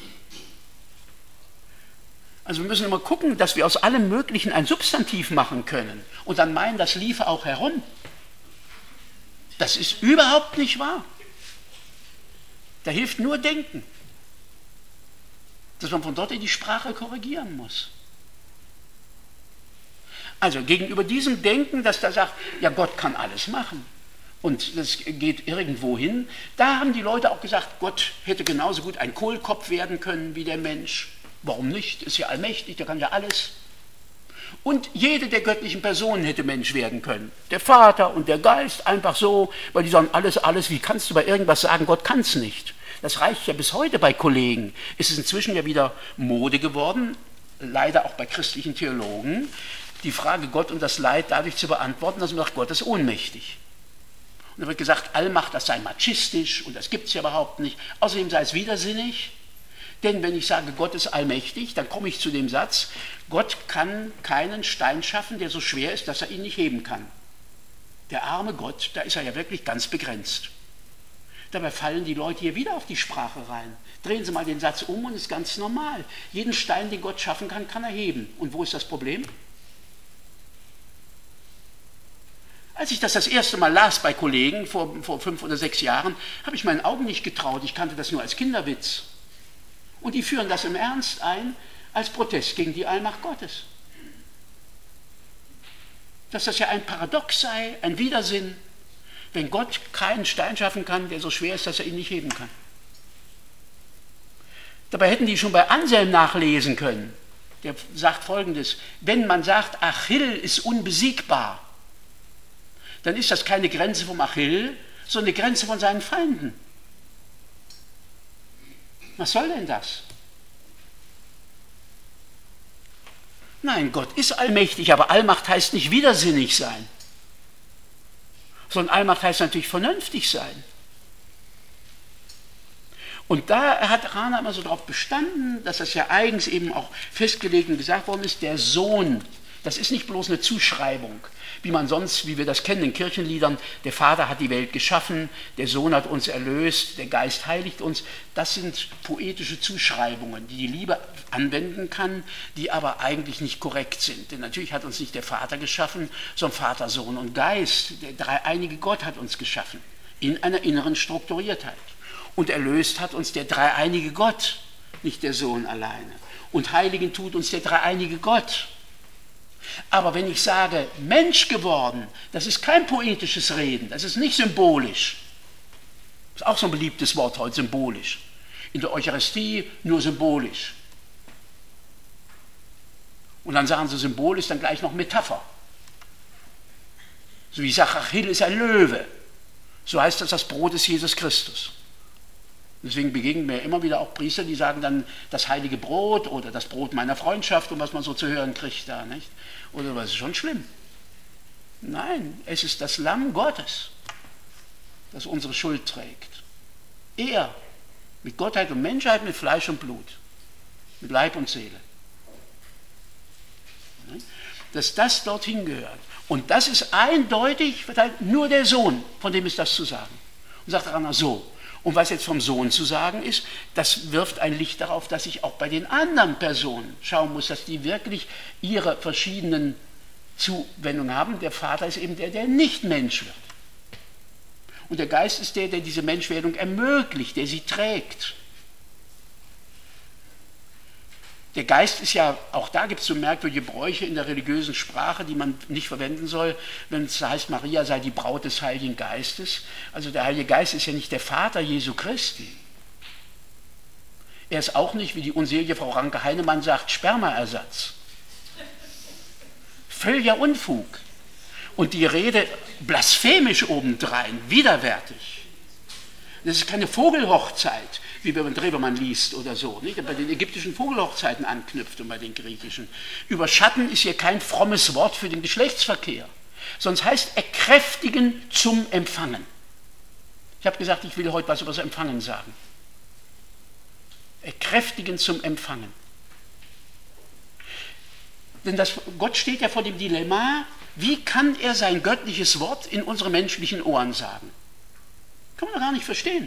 Also wir müssen immer gucken, dass wir aus allem Möglichen ein Substantiv machen können und dann meinen, das liefe auch herum. Das ist überhaupt nicht wahr. Da hilft nur Denken. Dass man von dort in die Sprache korrigieren muss. Also gegenüber diesem Denken, das da sagt, ja, Gott kann alles machen und das geht irgendwo hin, da haben die Leute auch gesagt, Gott hätte genauso gut ein Kohlkopf werden können wie der Mensch. Warum nicht? Ist ja allmächtig, der kann ja alles. Und jede der göttlichen Personen hätte Mensch werden können. Der Vater und der Geist, einfach so, weil die sagen, alles, alles, wie kannst du bei irgendwas sagen, Gott kann es nicht. Das reicht ja bis heute bei Kollegen. Es ist inzwischen ja wieder Mode geworden, leider auch bei christlichen Theologen, die Frage Gott und das Leid dadurch zu beantworten, dass man sagt, Gott ist ohnmächtig. Und dann wird gesagt, Allmacht, das sei machistisch und das gibt es ja überhaupt nicht. Außerdem sei es widersinnig, denn wenn ich sage, Gott ist allmächtig, dann komme ich zu dem Satz, Gott kann keinen Stein schaffen, der so schwer ist, dass er ihn nicht heben kann. Der arme Gott, da ist er ja wirklich ganz begrenzt. Dabei fallen die Leute hier wieder auf die Sprache rein. Drehen Sie mal den Satz um und es ist ganz normal. Jeden Stein, den Gott schaffen kann, kann er heben. Und wo ist das Problem? Als ich das das erste Mal las bei Kollegen vor, vor fünf oder sechs Jahren, habe ich meinen Augen nicht getraut. Ich kannte das nur als Kinderwitz. Und die führen das im Ernst ein als Protest gegen die Allmacht Gottes. Dass das ja ein Paradox sei, ein Widersinn, wenn Gott keinen Stein schaffen kann, der so schwer ist, dass er ihn nicht heben kann. Dabei hätten die schon bei Anselm nachlesen können. Der sagt Folgendes: Wenn man sagt, Achill ist unbesiegbar, dann ist das keine Grenze vom Achill, sondern eine Grenze von seinen Feinden. Was soll denn das? Nein, Gott ist allmächtig, aber Allmacht heißt nicht widersinnig sein, sondern Allmacht heißt natürlich vernünftig sein. Und da hat Rahner immer so darauf bestanden, dass das ja eigens eben auch festgelegt und gesagt worden ist, der Sohn Das ist nicht bloß eine Zuschreibung, wie man sonst, wie wir das kennen in Kirchenliedern, der Vater hat die Welt geschaffen, der Sohn hat uns erlöst, der Geist heiligt uns. Das sind poetische Zuschreibungen, die die Liebe anwenden kann, die aber eigentlich nicht korrekt sind. Denn natürlich hat uns nicht der Vater geschaffen, sondern Vater, Sohn und Geist. Der dreieinige Gott hat uns geschaffen, in einer inneren Strukturiertheit. Und erlöst hat uns der dreieinige Gott, nicht der Sohn alleine. Und heiligen tut uns der dreieinige Gott. Aber wenn ich sage, Mensch geworden, das ist kein poetisches Reden, das ist nicht symbolisch. Das ist auch so ein beliebtes Wort heute, symbolisch. In der Eucharistie nur symbolisch. Und dann sagen sie, Symbol ist dann gleich noch Metapher. So wie ich sage, Achill ist ein Löwe. So heißt das, das Brot ist Jesus Christus. Deswegen begegnen mir immer wieder auch Priester, die sagen dann das heilige Brot oder das Brot meiner Freundschaft und was man so zu hören kriegt da, nicht? Oder was ist schon schlimm? Nein, es ist das Lamm Gottes, das unsere Schuld trägt. Er, mit Gottheit und Menschheit, mit Fleisch und Blut, mit Leib und Seele. Dass das dorthin gehört. Und das ist eindeutig nur der Sohn, von dem ist das zu sagen. Und sagt daran, so. Und was jetzt vom Sohn zu sagen ist, das wirft ein Licht darauf, dass ich auch bei den anderen Personen schauen muss, dass die wirklich ihre verschiedenen Zuwendungen haben. Der Vater ist eben der, der nicht Mensch wird. Und der Geist ist der, der diese Menschwerdung ermöglicht, der sie trägt. Der Geist ist ja, auch da gibt es so merkwürdige Bräuche in der religiösen Sprache, die man nicht verwenden soll, wenn es heißt, Maria sei die Braut des Heiligen Geistes. Also der Heilige Geist ist ja nicht der Vater Jesu Christi. Er ist auch nicht, wie die unselige Frau Ranke-Heinemann sagt, Spermaersatz. Völliger Unfug. Und die Rede blasphemisch obendrein, widerwärtig. Das ist keine Vogelhochzeit, wie wenn man Drewermann liest oder so, nicht? Bei den ägyptischen Vogelhochzeiten anknüpft und bei den griechischen. Überschatten ist hier kein frommes Wort für den Geschlechtsverkehr, sonst heißt erkräftigen zum Empfangen. Ich habe gesagt, ich will heute was über das Empfangen sagen. Erkräftigen zum Empfangen. Denn das, Gott steht ja vor dem Dilemma, wie kann er sein göttliches Wort in unsere menschlichen Ohren sagen? Kann man doch gar nicht verstehen.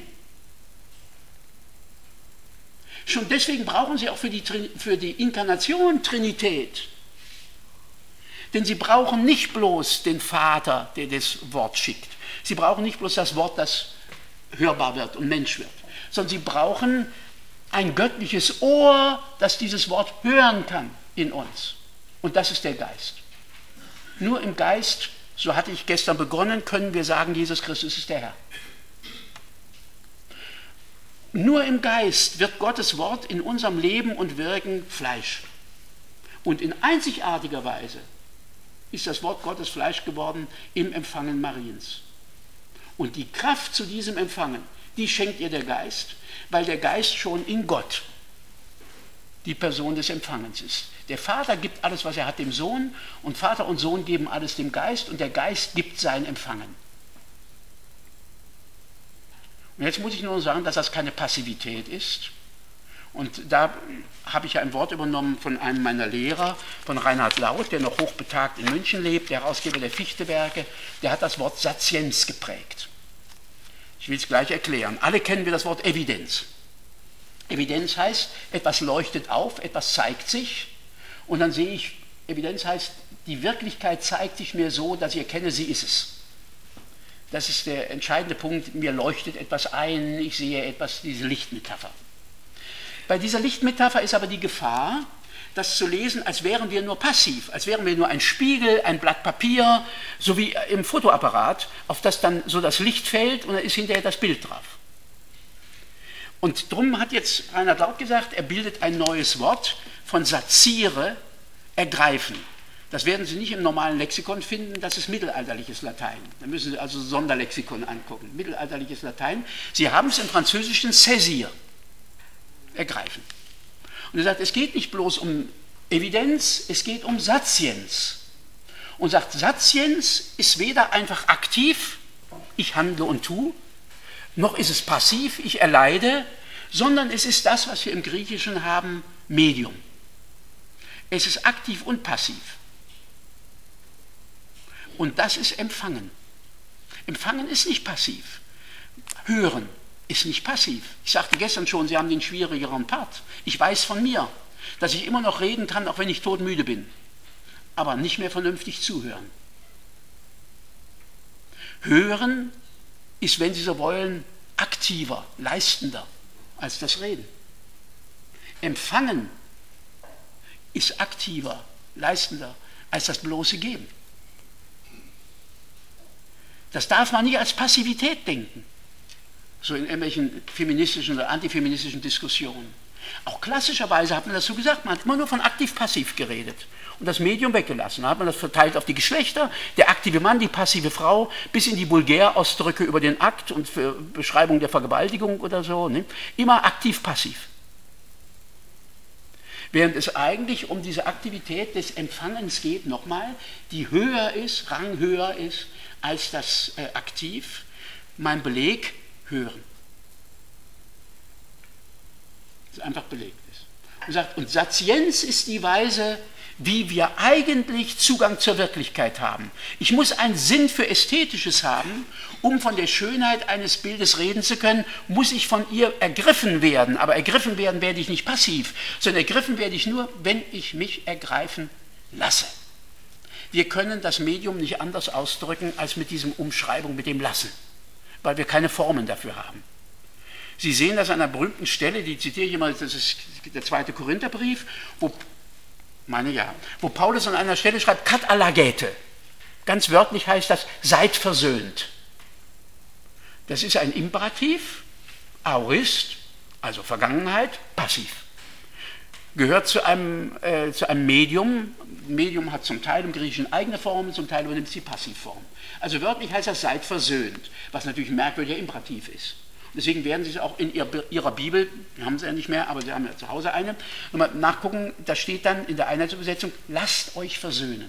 Schon deswegen brauchen sie auch für die, für die Inkarnation Trinität. Denn sie brauchen nicht bloß den Vater, der das Wort schickt. Sie brauchen nicht bloß das Wort, das hörbar wird und Mensch wird. Sondern sie brauchen ein göttliches Ohr, das dieses Wort hören kann in uns. Und das ist der Geist. Nur im Geist, so hatte ich gestern begonnen, können wir sagen, Jesus Christus ist der Herr. Nur im Geist wird Gottes Wort in unserem Leben und Wirken Fleisch. Und in einzigartiger Weise ist das Wort Gottes Fleisch geworden im Empfangen Mariens. Und die Kraft zu diesem Empfangen, die schenkt ihr der Geist, weil der Geist schon in Gott die Person des Empfangens ist. Der Vater gibt alles, was er hat, dem Sohn, und Vater und Sohn geben alles dem Geist, und der Geist gibt sein Empfangen. Und jetzt muss ich nur sagen, dass das keine Passivität ist. Und da habe ich ja ein Wort übernommen von einem meiner Lehrer, von Reinhard Laut, der noch hochbetagt in München lebt, der Herausgeber der Fichtewerke, der hat das Wort Satienz geprägt. Ich will es gleich erklären. Alle kennen wir das Wort Evidenz. Evidenz heißt, etwas leuchtet auf, etwas zeigt sich, und dann sehe ich, Evidenz heißt, die Wirklichkeit zeigt sich mir so, dass ich erkenne, sie ist es. Das ist der entscheidende Punkt, mir leuchtet etwas ein, ich sehe etwas, diese Lichtmetapher. Bei dieser Lichtmetapher ist aber die Gefahr, das zu lesen, als wären wir nur passiv, als wären wir nur ein Spiegel, ein Blatt Papier, so wie im Fotoapparat, auf das dann so das Licht fällt und da ist hinterher das Bild drauf. Und darum hat jetzt Reinhard Laut gesagt, er bildet ein neues Wort von Satiere, ergreifen. Das werden Sie nicht im normalen Lexikon finden, das ist mittelalterliches Latein. Da müssen Sie also Sonderlexikon angucken, mittelalterliches Latein. Sie haben es im Französischen saisir, ergreifen. Und er sagt, es geht nicht bloß um Evidenz, es geht um Satienz. Und sagt, Satienz ist weder einfach aktiv, ich handle und tue, noch ist es passiv, ich erleide, sondern es ist das, was wir im Griechischen haben, Medium. Es ist aktiv und passiv. Und das ist Empfangen. Empfangen ist nicht passiv. Hören ist nicht passiv. Ich sagte gestern schon, Sie haben den schwierigeren Part. Ich weiß von mir, dass ich immer noch reden kann, auch wenn ich todmüde bin. Aber nicht mehr vernünftig zuhören. Hören ist, wenn Sie so wollen, aktiver, leistender als das Reden. Empfangen ist aktiver, leistender als das bloße Geben. Das darf man nie als Passivität denken, so in irgendwelchen feministischen oder antifeministischen Diskussionen. Auch klassischerweise hat man das so gesagt, man hat immer nur von aktiv-passiv geredet und das Medium weggelassen. Da hat man das verteilt auf die Geschlechter, der aktive Mann, die passive Frau, bis in die Vulgärausdrücke über den Akt und für Beschreibung der Vergewaltigung oder so. Ne? Immer aktiv-passiv. Während es eigentlich um diese Aktivität des Empfangens geht, nochmal, die höher ist, ranghöher ist als das äh, Aktiv. Mein Beleg, hören. Das einfach belegt ist. Und sagt, und Satienz ist die Weise, wie wir eigentlich Zugang zur Wirklichkeit haben. Ich muss einen Sinn für Ästhetisches haben, um von der Schönheit eines Bildes reden zu können, muss ich von ihr ergriffen werden. Aber ergriffen werden werde ich nicht passiv, sondern ergriffen werde ich nur, wenn ich mich ergreifen lasse. Wir können das Medium nicht anders ausdrücken als mit diesem Umschreibung, mit dem Lassen, weil wir keine Formen dafür haben. Sie sehen das an einer berühmten Stelle, die zitiere ich immer, das ist der zweite Korintherbrief, wo, meine ja, wo Paulus an einer Stelle schreibt, kat alagete. Ganz wörtlich heißt das, seid versöhnt. Das ist ein Imperativ, Aorist, also Vergangenheit, passiv. Gehört zu einem, äh, zu einem Medium. Medium hat zum Teil im Griechischen eigene Formen, zum Teil übernimmt es die Passivform. Also wörtlich heißt das, seid versöhnt, was natürlich ein merkwürdiger Imperativ ist. Deswegen werden Sie es auch in Ihrer Bibel, wir haben sie ja nicht mehr, aber Sie haben ja zu Hause eine, nochmal nachgucken, da steht dann in der Einheitsübersetzung, lasst euch versöhnen.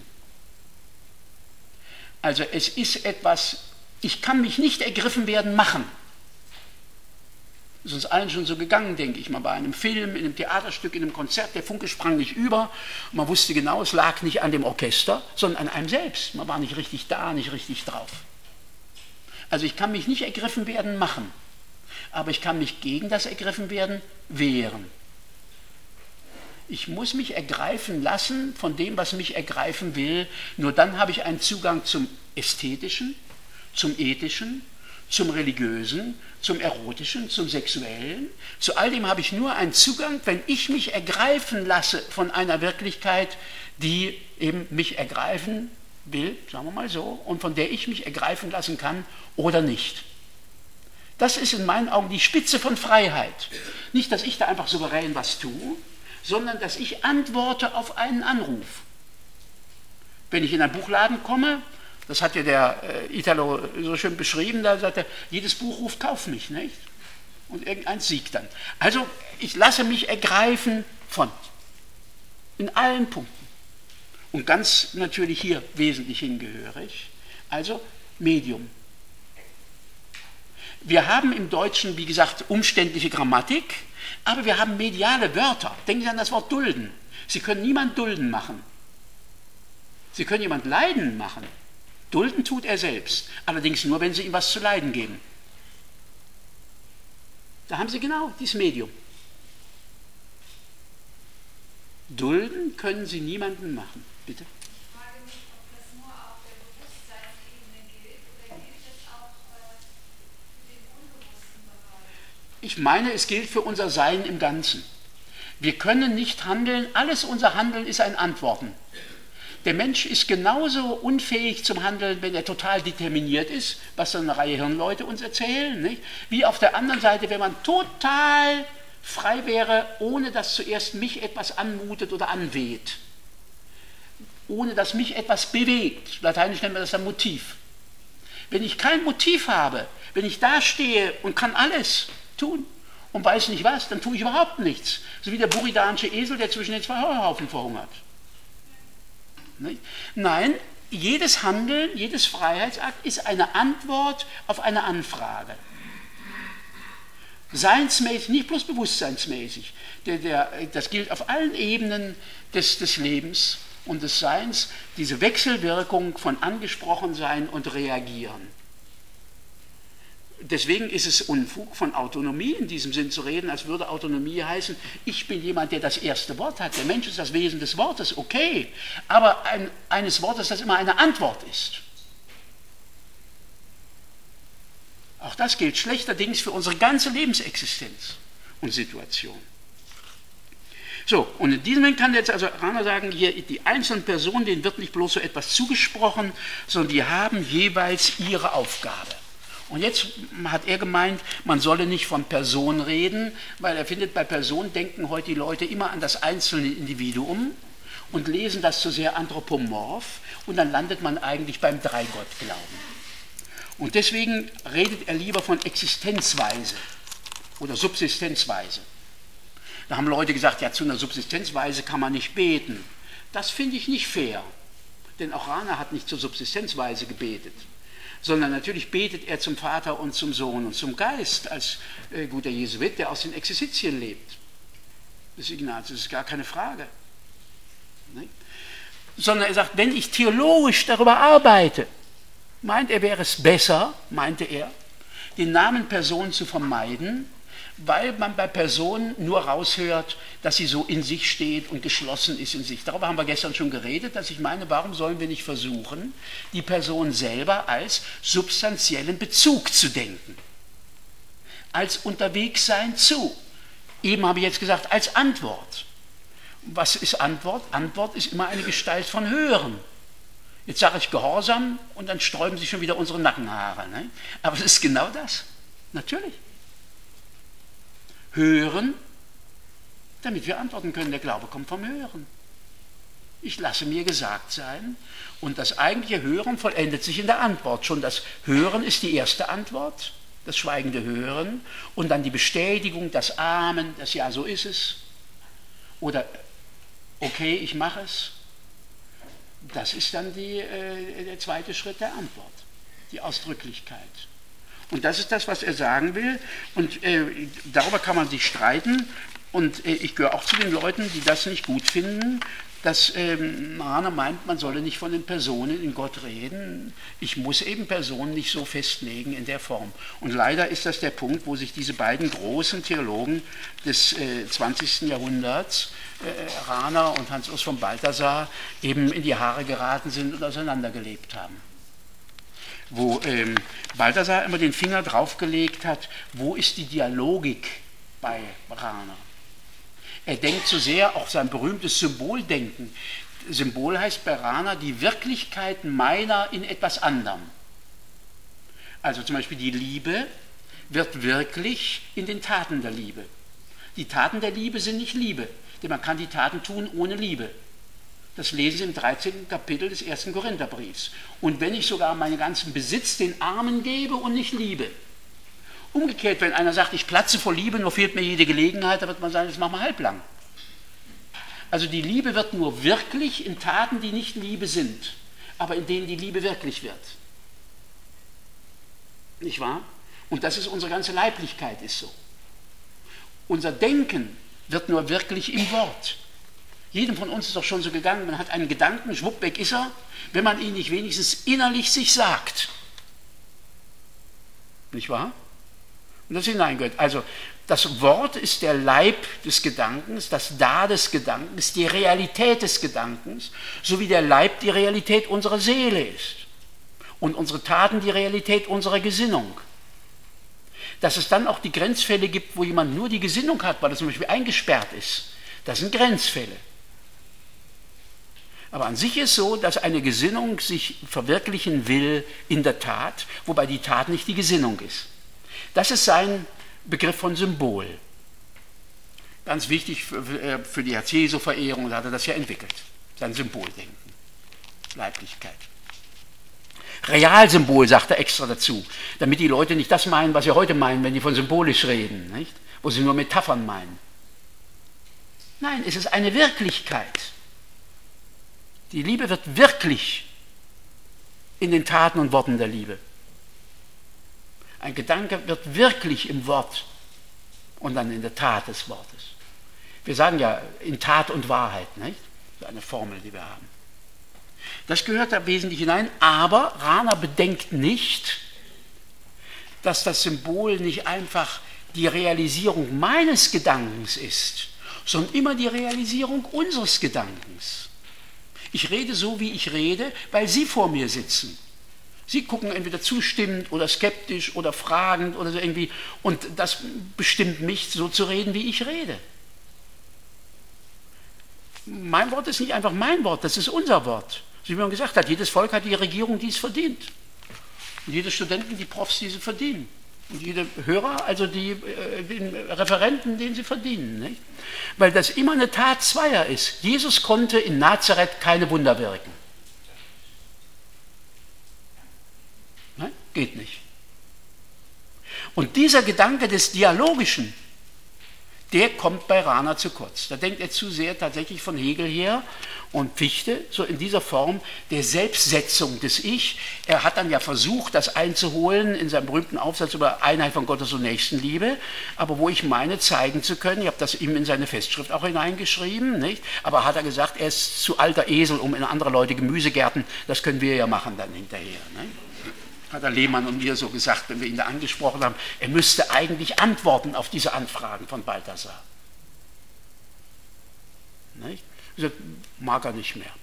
Also es ist etwas, ich kann mich nicht ergriffen werden machen. Das ist uns allen schon so gegangen, denke ich mal, bei einem Film, in einem Theaterstück, in einem Konzert, der Funke sprang nicht über, man wusste genau, es lag nicht an dem Orchester, sondern an einem selbst. Man war nicht richtig da, nicht richtig drauf. Also ich kann mich nicht ergriffen werden machen. Aber ich kann mich gegen das Ergriffenwerden wehren. Ich muss mich ergreifen lassen von dem, was mich ergreifen will. Nur dann habe ich einen Zugang zum Ästhetischen, zum Ethischen, zum Religiösen, zum Erotischen, zum Sexuellen. Zu all dem habe ich nur einen Zugang, wenn ich mich ergreifen lasse von einer Wirklichkeit, die eben mich ergreifen will, sagen wir mal so, und von der ich mich ergreifen lassen kann oder nicht. Das ist in meinen Augen die Spitze von Freiheit. Nicht, dass ich da einfach souverän was tue, sondern dass ich antworte auf einen Anruf. Wenn ich in einen Buchladen komme, das hat ja der äh, Italo so schön beschrieben, da sagt er, jedes Buch ruft, kauf mich, nicht? Und irgendeins siegt dann. Also ich lasse mich ergreifen von, in allen Punkten. Und ganz natürlich hier wesentlich hingehörig, also Medium. Wir haben im Deutschen, wie gesagt, umständliche Grammatik, aber wir haben mediale Wörter. Denken Sie an das Wort dulden. Sie können niemand dulden machen. Sie können jemand leiden machen. Dulden tut er selbst, allerdings nur, wenn Sie ihm was zu leiden geben. Da haben Sie genau dieses Medium. Dulden können Sie niemanden machen. Bitte? Ich meine, es gilt für unser Sein im Ganzen. Wir können nicht handeln, alles unser Handeln ist ein Antworten. Der Mensch ist genauso unfähig zum Handeln, wenn er total determiniert ist, was so eine Reihe Hirnleute uns erzählen, nicht? Wie auf der anderen Seite, wenn man total frei wäre, ohne dass zuerst mich etwas anmutet oder anweht. Ohne dass mich etwas bewegt. Lateinisch nennt man das ein Motiv. Wenn ich kein Motiv habe, wenn ich da stehe und kann alles tun und weiß nicht was, dann tue ich überhaupt nichts. So wie der buridanische Esel, der zwischen den zwei Heuhaufen verhungert. Nicht? Nein, jedes Handeln, jedes Freiheitsakt ist eine Antwort auf eine Anfrage. Seinsmäßig, nicht bloß bewusstseinsmäßig. Der, der, das gilt auf allen Ebenen des, des Lebens. und des Seins, diese Wechselwirkung von Angesprochensein und Reagieren. Deswegen ist es Unfug, von Autonomie in diesem Sinn zu reden, als würde Autonomie heißen, ich bin jemand, der das erste Wort hat. Der Mensch ist das Wesen des Wortes, okay, aber ein, eines Wortes, das immer eine Antwort ist. Auch das gilt schlechterdings für unsere ganze Lebensexistenz und Situation. So, und in diesem Moment kann jetzt also Rahner sagen, hier die einzelnen Personen, denen wird nicht bloß so etwas zugesprochen, sondern die haben jeweils ihre Aufgabe. Und jetzt hat er gemeint, man solle nicht von Person reden, weil er findet, bei Person denken heute die Leute immer an das einzelne Individuum und lesen das zu sehr anthropomorph und dann landet man eigentlich beim Dreigottglauben. Und deswegen redet er lieber von Existenzweise oder Subsistenzweise. Da haben Leute gesagt, ja, zu einer Subsistenzweise kann man nicht beten. Das finde ich nicht fair, denn auch Rahner hat nicht zur Subsistenzweise gebetet, sondern natürlich betet er zum Vater und zum Sohn und zum Geist als äh, guter Jesuit, der aus den Exerzitien lebt. Das Ignatius ist gar keine Frage. Ne? Sondern er sagt, wenn ich theologisch darüber arbeite, meint er, wäre es besser, meinte er, den Namen Person zu vermeiden, weil man bei Personen nur raushört, dass sie so in sich steht und geschlossen ist in sich. Darüber haben wir gestern schon geredet, dass ich meine, warum sollen wir nicht versuchen, die Person selber als substanziellen Bezug zu denken, als Unterwegssein zu. Eben habe ich jetzt gesagt, als Antwort. Was ist Antwort? Antwort ist immer eine Gestalt von Hören. Jetzt sage ich Gehorsam und dann sträuben sich schon wieder unsere Nackenhaare. Ne? Aber es ist genau das. Natürlich. Hören, damit wir antworten können. Der Glaube kommt vom Hören. Ich lasse mir gesagt sein und das eigentliche Hören vollendet sich in der Antwort. Schon das Hören ist die erste Antwort, das schweigende Hören und dann die Bestätigung, das Amen, das Ja, so ist es. Oder okay, ich mache es. Das ist dann die, äh, der zweite Schritt der Antwort, die Ausdrücklichkeit. Und das ist das, was er sagen will. Und äh, darüber kann man sich streiten. Und äh, ich gehöre auch zu den Leuten, die das nicht gut finden, dass ähm, Rahner meint, man solle nicht von den Personen in Gott reden. Ich muss eben Personen nicht so festlegen in der Form. Und leider ist das der Punkt, wo sich diese beiden großen Theologen des äh, zwanzigsten Jahrhunderts, äh, Rahner und Hans Urs von Balthasar, eben in die Haare geraten sind und auseinandergelebt haben. Wo ähm, Balthasar immer den Finger draufgelegt hat, wo ist die Dialogik bei Rahner? Er denkt zu sehr, auch sein berühmtes Symboldenken. Symbol heißt bei Rahner die Wirklichkeit meiner in etwas anderem. Also zum Beispiel die Liebe wird wirklich in den Taten der Liebe. Die Taten der Liebe sind nicht Liebe, denn man kann die Taten tun ohne Liebe. Das lesen Sie im dreizehnten Kapitel des ersten Korintherbriefs. Und wenn ich sogar meinen ganzen Besitz den Armen gebe und nicht liebe. Umgekehrt, wenn einer sagt, ich platze vor Liebe, nur fehlt mir jede Gelegenheit, dann wird man sagen, das machen wir halblang. Also die Liebe wird nur wirklich in Taten, die nicht Liebe sind, aber in denen die Liebe wirklich wird. Nicht wahr? Und das ist unsere ganze Leiblichkeit, ist so. Unser Denken wird nur wirklich im Wort. Jedem von uns ist doch schon so gegangen, man hat einen Gedanken, schwupp, weg ist er, wenn man ihn nicht wenigstens innerlich sich sagt. Nicht wahr? Und das hineingehört. Also das Wort ist der Leib des Gedankens, das Da des Gedankens, die Realität des Gedankens, so wie der Leib die Realität unserer Seele ist und unsere Taten die Realität unserer Gesinnung. Dass es dann auch die Grenzfälle gibt, wo jemand nur die Gesinnung hat, weil er zum Beispiel eingesperrt ist, das sind Grenzfälle. Aber an sich ist so, dass eine Gesinnung sich verwirklichen will in der Tat, wobei die Tat nicht die Gesinnung ist. Das ist sein Begriff von Symbol. Ganz wichtig für, für die Herz-Jesu-Verehrung, da hat er das ja entwickelt. Sein Symboldenken, Leiblichkeit. Realsymbol, sagt er extra dazu, damit die Leute nicht das meinen, was sie heute meinen, wenn die von symbolisch reden, nicht? Wo sie nur Metaphern meinen. Nein, es ist eine Wirklichkeit. Die Liebe wird wirklich in den Taten und Worten der Liebe. Ein Gedanke wird wirklich im Wort und dann in der Tat des Wortes. Wir sagen ja in Tat und Wahrheit, nicht? Das ist eine Formel, die wir haben. Das gehört da wesentlich hinein, aber Rahner bedenkt nicht, dass das Symbol nicht einfach die Realisierung meines Gedankens ist, sondern immer die Realisierung unseres Gedankens. Ich rede so, wie ich rede, weil Sie vor mir sitzen. Sie gucken entweder zustimmend oder skeptisch oder fragend oder so irgendwie, und das bestimmt mich, so zu reden, wie ich rede. Mein Wort ist nicht einfach mein Wort, das ist unser Wort. So wie man gesagt hat, jedes Volk hat die Regierung, die es verdient. Und jede Studenten, die Profs, die sie verdienen. Und jede Hörer, also die äh, den Referenten, den sie verdienen. Nicht? Weil das immer eine Tat zweier ist. Jesus konnte in Nazareth keine Wunder wirken. Ne? Geht nicht. Und dieser Gedanke des Dialogischen, der kommt bei Rahner zu kurz. Da denkt er zu sehr tatsächlich von Hegel her und Fichte, so in dieser Form der Selbstsetzung des Ich. Er hat dann ja versucht, das einzuholen in seinem berühmten Aufsatz über Einheit von Gottes und Nächstenliebe, aber wo ich meine, zeigen zu können, ich habe das ihm in seine Festschrift auch hineingeschrieben, nicht? Aber hat er gesagt, er ist zu alter Esel, um in andere Leute Gemüsegärten, das können wir ja machen dann hinterher. Nicht? Hat der Lehmann und mir so gesagt, wenn wir ihn da angesprochen haben, er müsste eigentlich antworten auf diese Anfragen von Balthasar. Nicht? Ich sagte, mag er nicht mehr.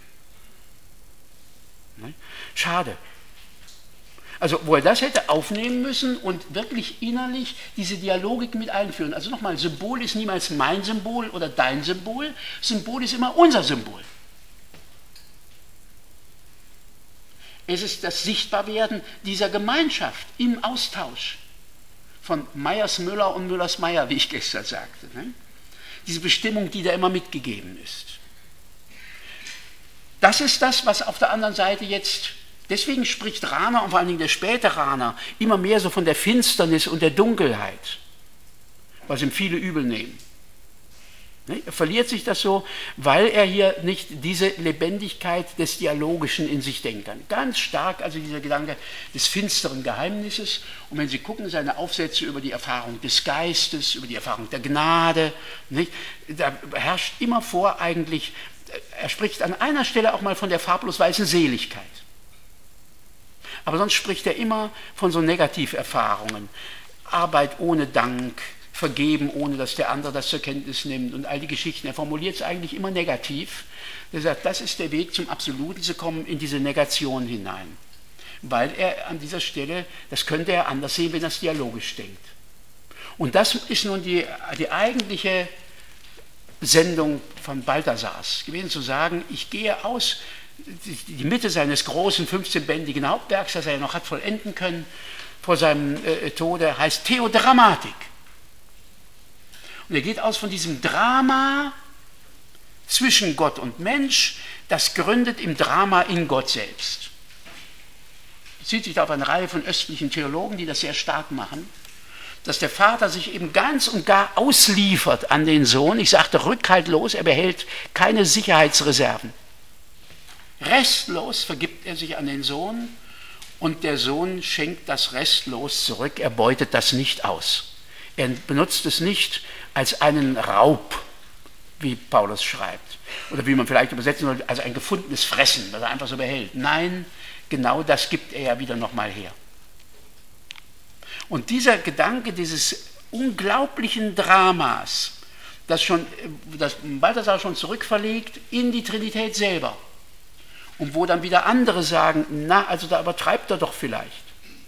Nicht? Schade. Also wo er das hätte aufnehmen müssen und wirklich innerlich diese Dialogik mit einführen. Also nochmal, Symbol ist niemals mein Symbol oder dein Symbol, Symbol ist immer unser Symbol. Es ist das Sichtbarwerden dieser Gemeinschaft im Austausch von Meyers-Müller und Müllers-Meyer, wie ich gestern sagte. Ne? Diese Bestimmung, die da immer mitgegeben ist. Das ist das, was auf der anderen Seite jetzt, deswegen spricht Rahner und vor allen Dingen der späte Rahner immer mehr so von der Finsternis und der Dunkelheit, was ihm viele übel nehmen. Er verliert sich das so, weil er hier nicht diese Lebendigkeit des Dialogischen in sich denken kann. Ganz stark also dieser Gedanke des finsteren Geheimnisses. Und wenn Sie gucken, seine Aufsätze über die Erfahrung des Geistes, über die Erfahrung der Gnade, nicht? Da herrscht immer vor eigentlich, er spricht an einer Stelle auch mal von der farblos weißen Seligkeit. Aber sonst spricht er immer von so Negativerfahrungen. Arbeit ohne Dank, vergeben, ohne dass der andere das zur Kenntnis nimmt und all die Geschichten. Er formuliert es eigentlich immer negativ. Er sagt, das ist der Weg zum Absoluten, zu kommen in diese Negation hinein. Weil er an dieser Stelle, das könnte er anders sehen, wenn er es dialogisch denkt. Und das ist nun die, die eigentliche Sendung von Balthasars gewesen, zu sagen, ich gehe aus, die Mitte seines großen fünfzehnbändigen Hauptwerks, das er ja noch hat vollenden können, vor seinem äh, Tode, heißt Theodramatik. Und er geht aus von diesem Drama zwischen Gott und Mensch, das gründet im Drama in Gott selbst. Bezieht sich da auf eine Reihe von östlichen Theologen, die das sehr stark machen, dass der Vater sich eben ganz und gar ausliefert an den Sohn. Ich sagte rückhaltlos, er behält keine Sicherheitsreserven. Restlos vergibt er sich an den Sohn und der Sohn schenkt das restlos zurück, er beutet das nicht aus. Er benutzt es nicht als einen Raub, wie Paulus schreibt. Oder wie man vielleicht übersetzen würde, als ein gefundenes Fressen, das er einfach so behält. Nein, genau das gibt er ja wieder nochmal her. Und dieser Gedanke dieses unglaublichen Dramas, das, schon, das Balthasar schon zurückverlegt in die Trinität selber. Und wo dann wieder andere sagen, na, also da übertreibt er doch vielleicht.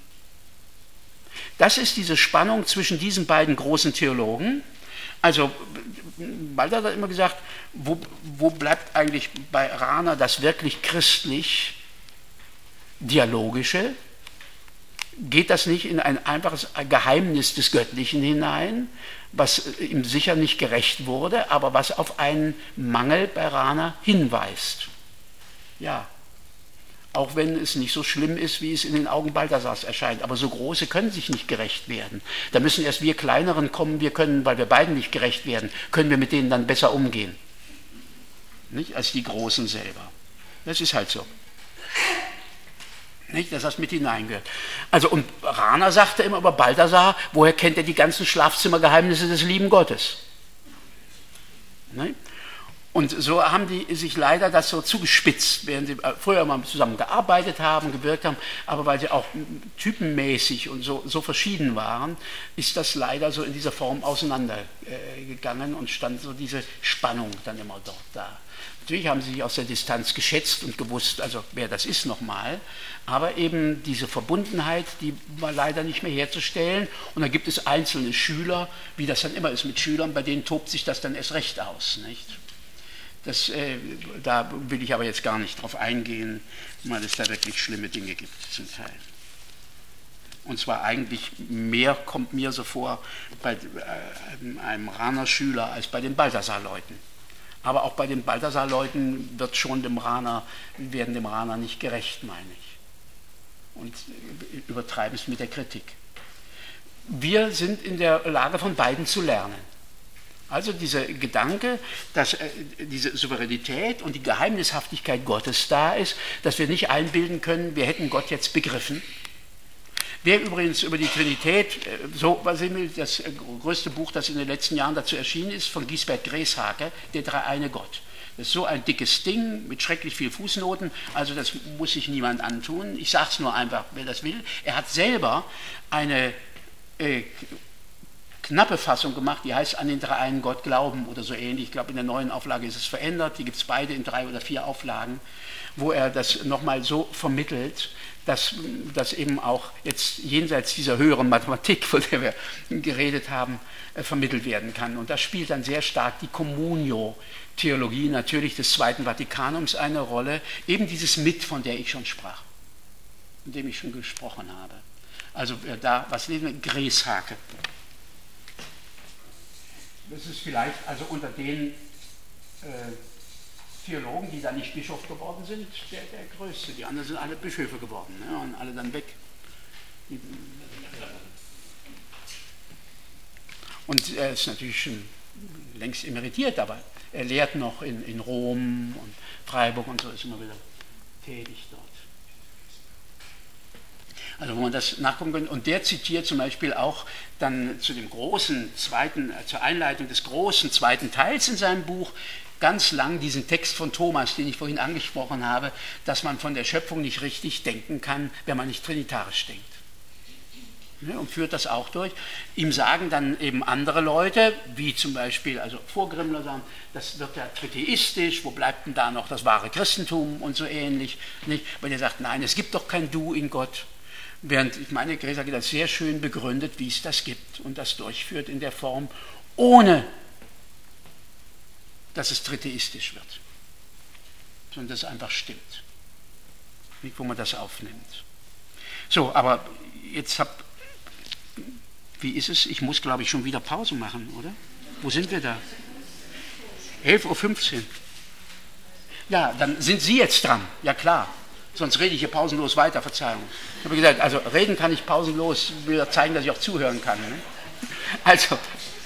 Das ist diese Spannung zwischen diesen beiden großen Theologen. Also, Balthasar hat immer gesagt, wo, wo bleibt eigentlich bei Rahner das wirklich christlich Dialogische? Geht das nicht in ein einfaches Geheimnis des Göttlichen hinein, was ihm sicher nicht gerecht wurde, aber was auf einen Mangel bei Rahner hinweist? Ja. Auch wenn es nicht so schlimm ist, wie es in den Augen Balthasars erscheint. Aber so Große können sich nicht gerecht werden. Da müssen erst wir Kleineren kommen, wir können, weil wir beiden nicht gerecht werden, können wir mit denen dann besser umgehen. Nicht? Als die Großen selber. Das ist halt so. Nicht? Dass das mit hineingehört. Also, und Rahner sagte immer über Balthasar, woher kennt er die ganzen Schlafzimmergeheimnisse des lieben Gottes? Nicht? Und so haben die sich leider das so zugespitzt, während sie früher mal zusammen gearbeitet haben, gewirkt haben, aber weil sie auch typenmäßig und so, so verschieden waren, ist das leider so in dieser Form auseinandergegangen und stand so diese Spannung dann immer dort da. Natürlich haben sie sich aus der Distanz geschätzt und gewusst, also wer das ist nochmal, aber eben diese Verbundenheit, die war leider nicht mehr herzustellen. Und dann gibt es einzelne Schüler, wie das dann immer ist mit Schülern, bei denen tobt sich das dann erst recht aus, nicht? Das, äh, da will ich aber jetzt gar nicht drauf eingehen, weil es da wirklich schlimme Dinge gibt zum Teil. Und zwar eigentlich mehr kommt mir so vor bei äh, einem Rahner Schüler als bei den Balthasar-Leuten. Aber auch bei den Balthasar-Leuten wird schon dem Rahner, werden dem Rahner nicht gerecht, meine ich. Und übertreiben es mit der Kritik. Wir sind in der Lage, von beiden zu lernen. Also dieser Gedanke, dass äh, diese Souveränität und die Geheimnishaftigkeit Gottes da ist, dass wir nicht einbilden können, wir hätten Gott jetzt begriffen. Wer übrigens über die Trinität, äh, so was ich, das größte Buch, das in den letzten Jahren dazu erschienen ist, von Giesbert Greshake, der dreieine Gott. Das ist so ein dickes Ding mit schrecklich viel Fußnoten, also das muss sich niemand antun. Ich sage es nur einfach, wer das will. Er hat selber eine äh, knappe Fassung gemacht, die heißt An den dreieinen Gott glauben oder so ähnlich. Ich glaube, in der neuen Auflage ist es verändert, die gibt es beide in drei oder vier Auflagen, wo er das nochmal so vermittelt, dass das eben auch jetzt jenseits dieser höheren Mathematik, von der wir geredet haben, äh, vermittelt werden kann. Und da spielt dann sehr stark die Communio-Theologie natürlich des Zweiten Vatikanums eine Rolle, eben dieses Mit, von der ich schon sprach, von dem ich schon gesprochen habe. Also äh, da, was lesen wir? Greshake. Das ist vielleicht also unter den äh, Theologen, die da nicht Bischof geworden sind, der, der größte. Die anderen sind alle Bischöfe geworden, ne, und alle dann weg. Und er ist natürlich schon längst emeritiert, aber er lehrt noch in, in Rom und Freiburg und so, ist immer wieder tätig dort. Also wo man das nachgucken kann. Und der zitiert zum Beispiel auch dann zu dem großen zweiten, zur Einleitung des großen zweiten Teils in seinem Buch ganz lang diesen Text von Thomas, den ich vorhin angesprochen habe, dass man von der Schöpfung nicht richtig denken kann, wenn man nicht trinitarisch denkt. Ja, und führt das auch durch. Ihm sagen dann eben andere Leute, wie zum Beispiel, also Vorgrimmler sagen, das wird ja triteistisch, wo bleibt denn da noch das wahre Christentum und so ähnlich. Nicht? Weil er sagt, nein, es gibt doch kein Du in Gott. Während, ich meine, Greshake das sehr schön begründet, wie es das gibt und das durchführt in der Form, ohne dass es triteistisch wird, sondern dass es einfach stimmt, wo man das aufnimmt. So, aber jetzt hab, wie ist es? Ich muss, glaube ich, schon wieder Pause machen, oder? Wo sind wir da? elf Uhr fünfzehn. Ja, dann sind Sie jetzt dran, ja klar. Sonst rede ich hier pausenlos weiter, Verzeihung. Ich habe gesagt, also reden kann ich pausenlos, will zeigen, dass ich auch zuhören kann. Ne? Also,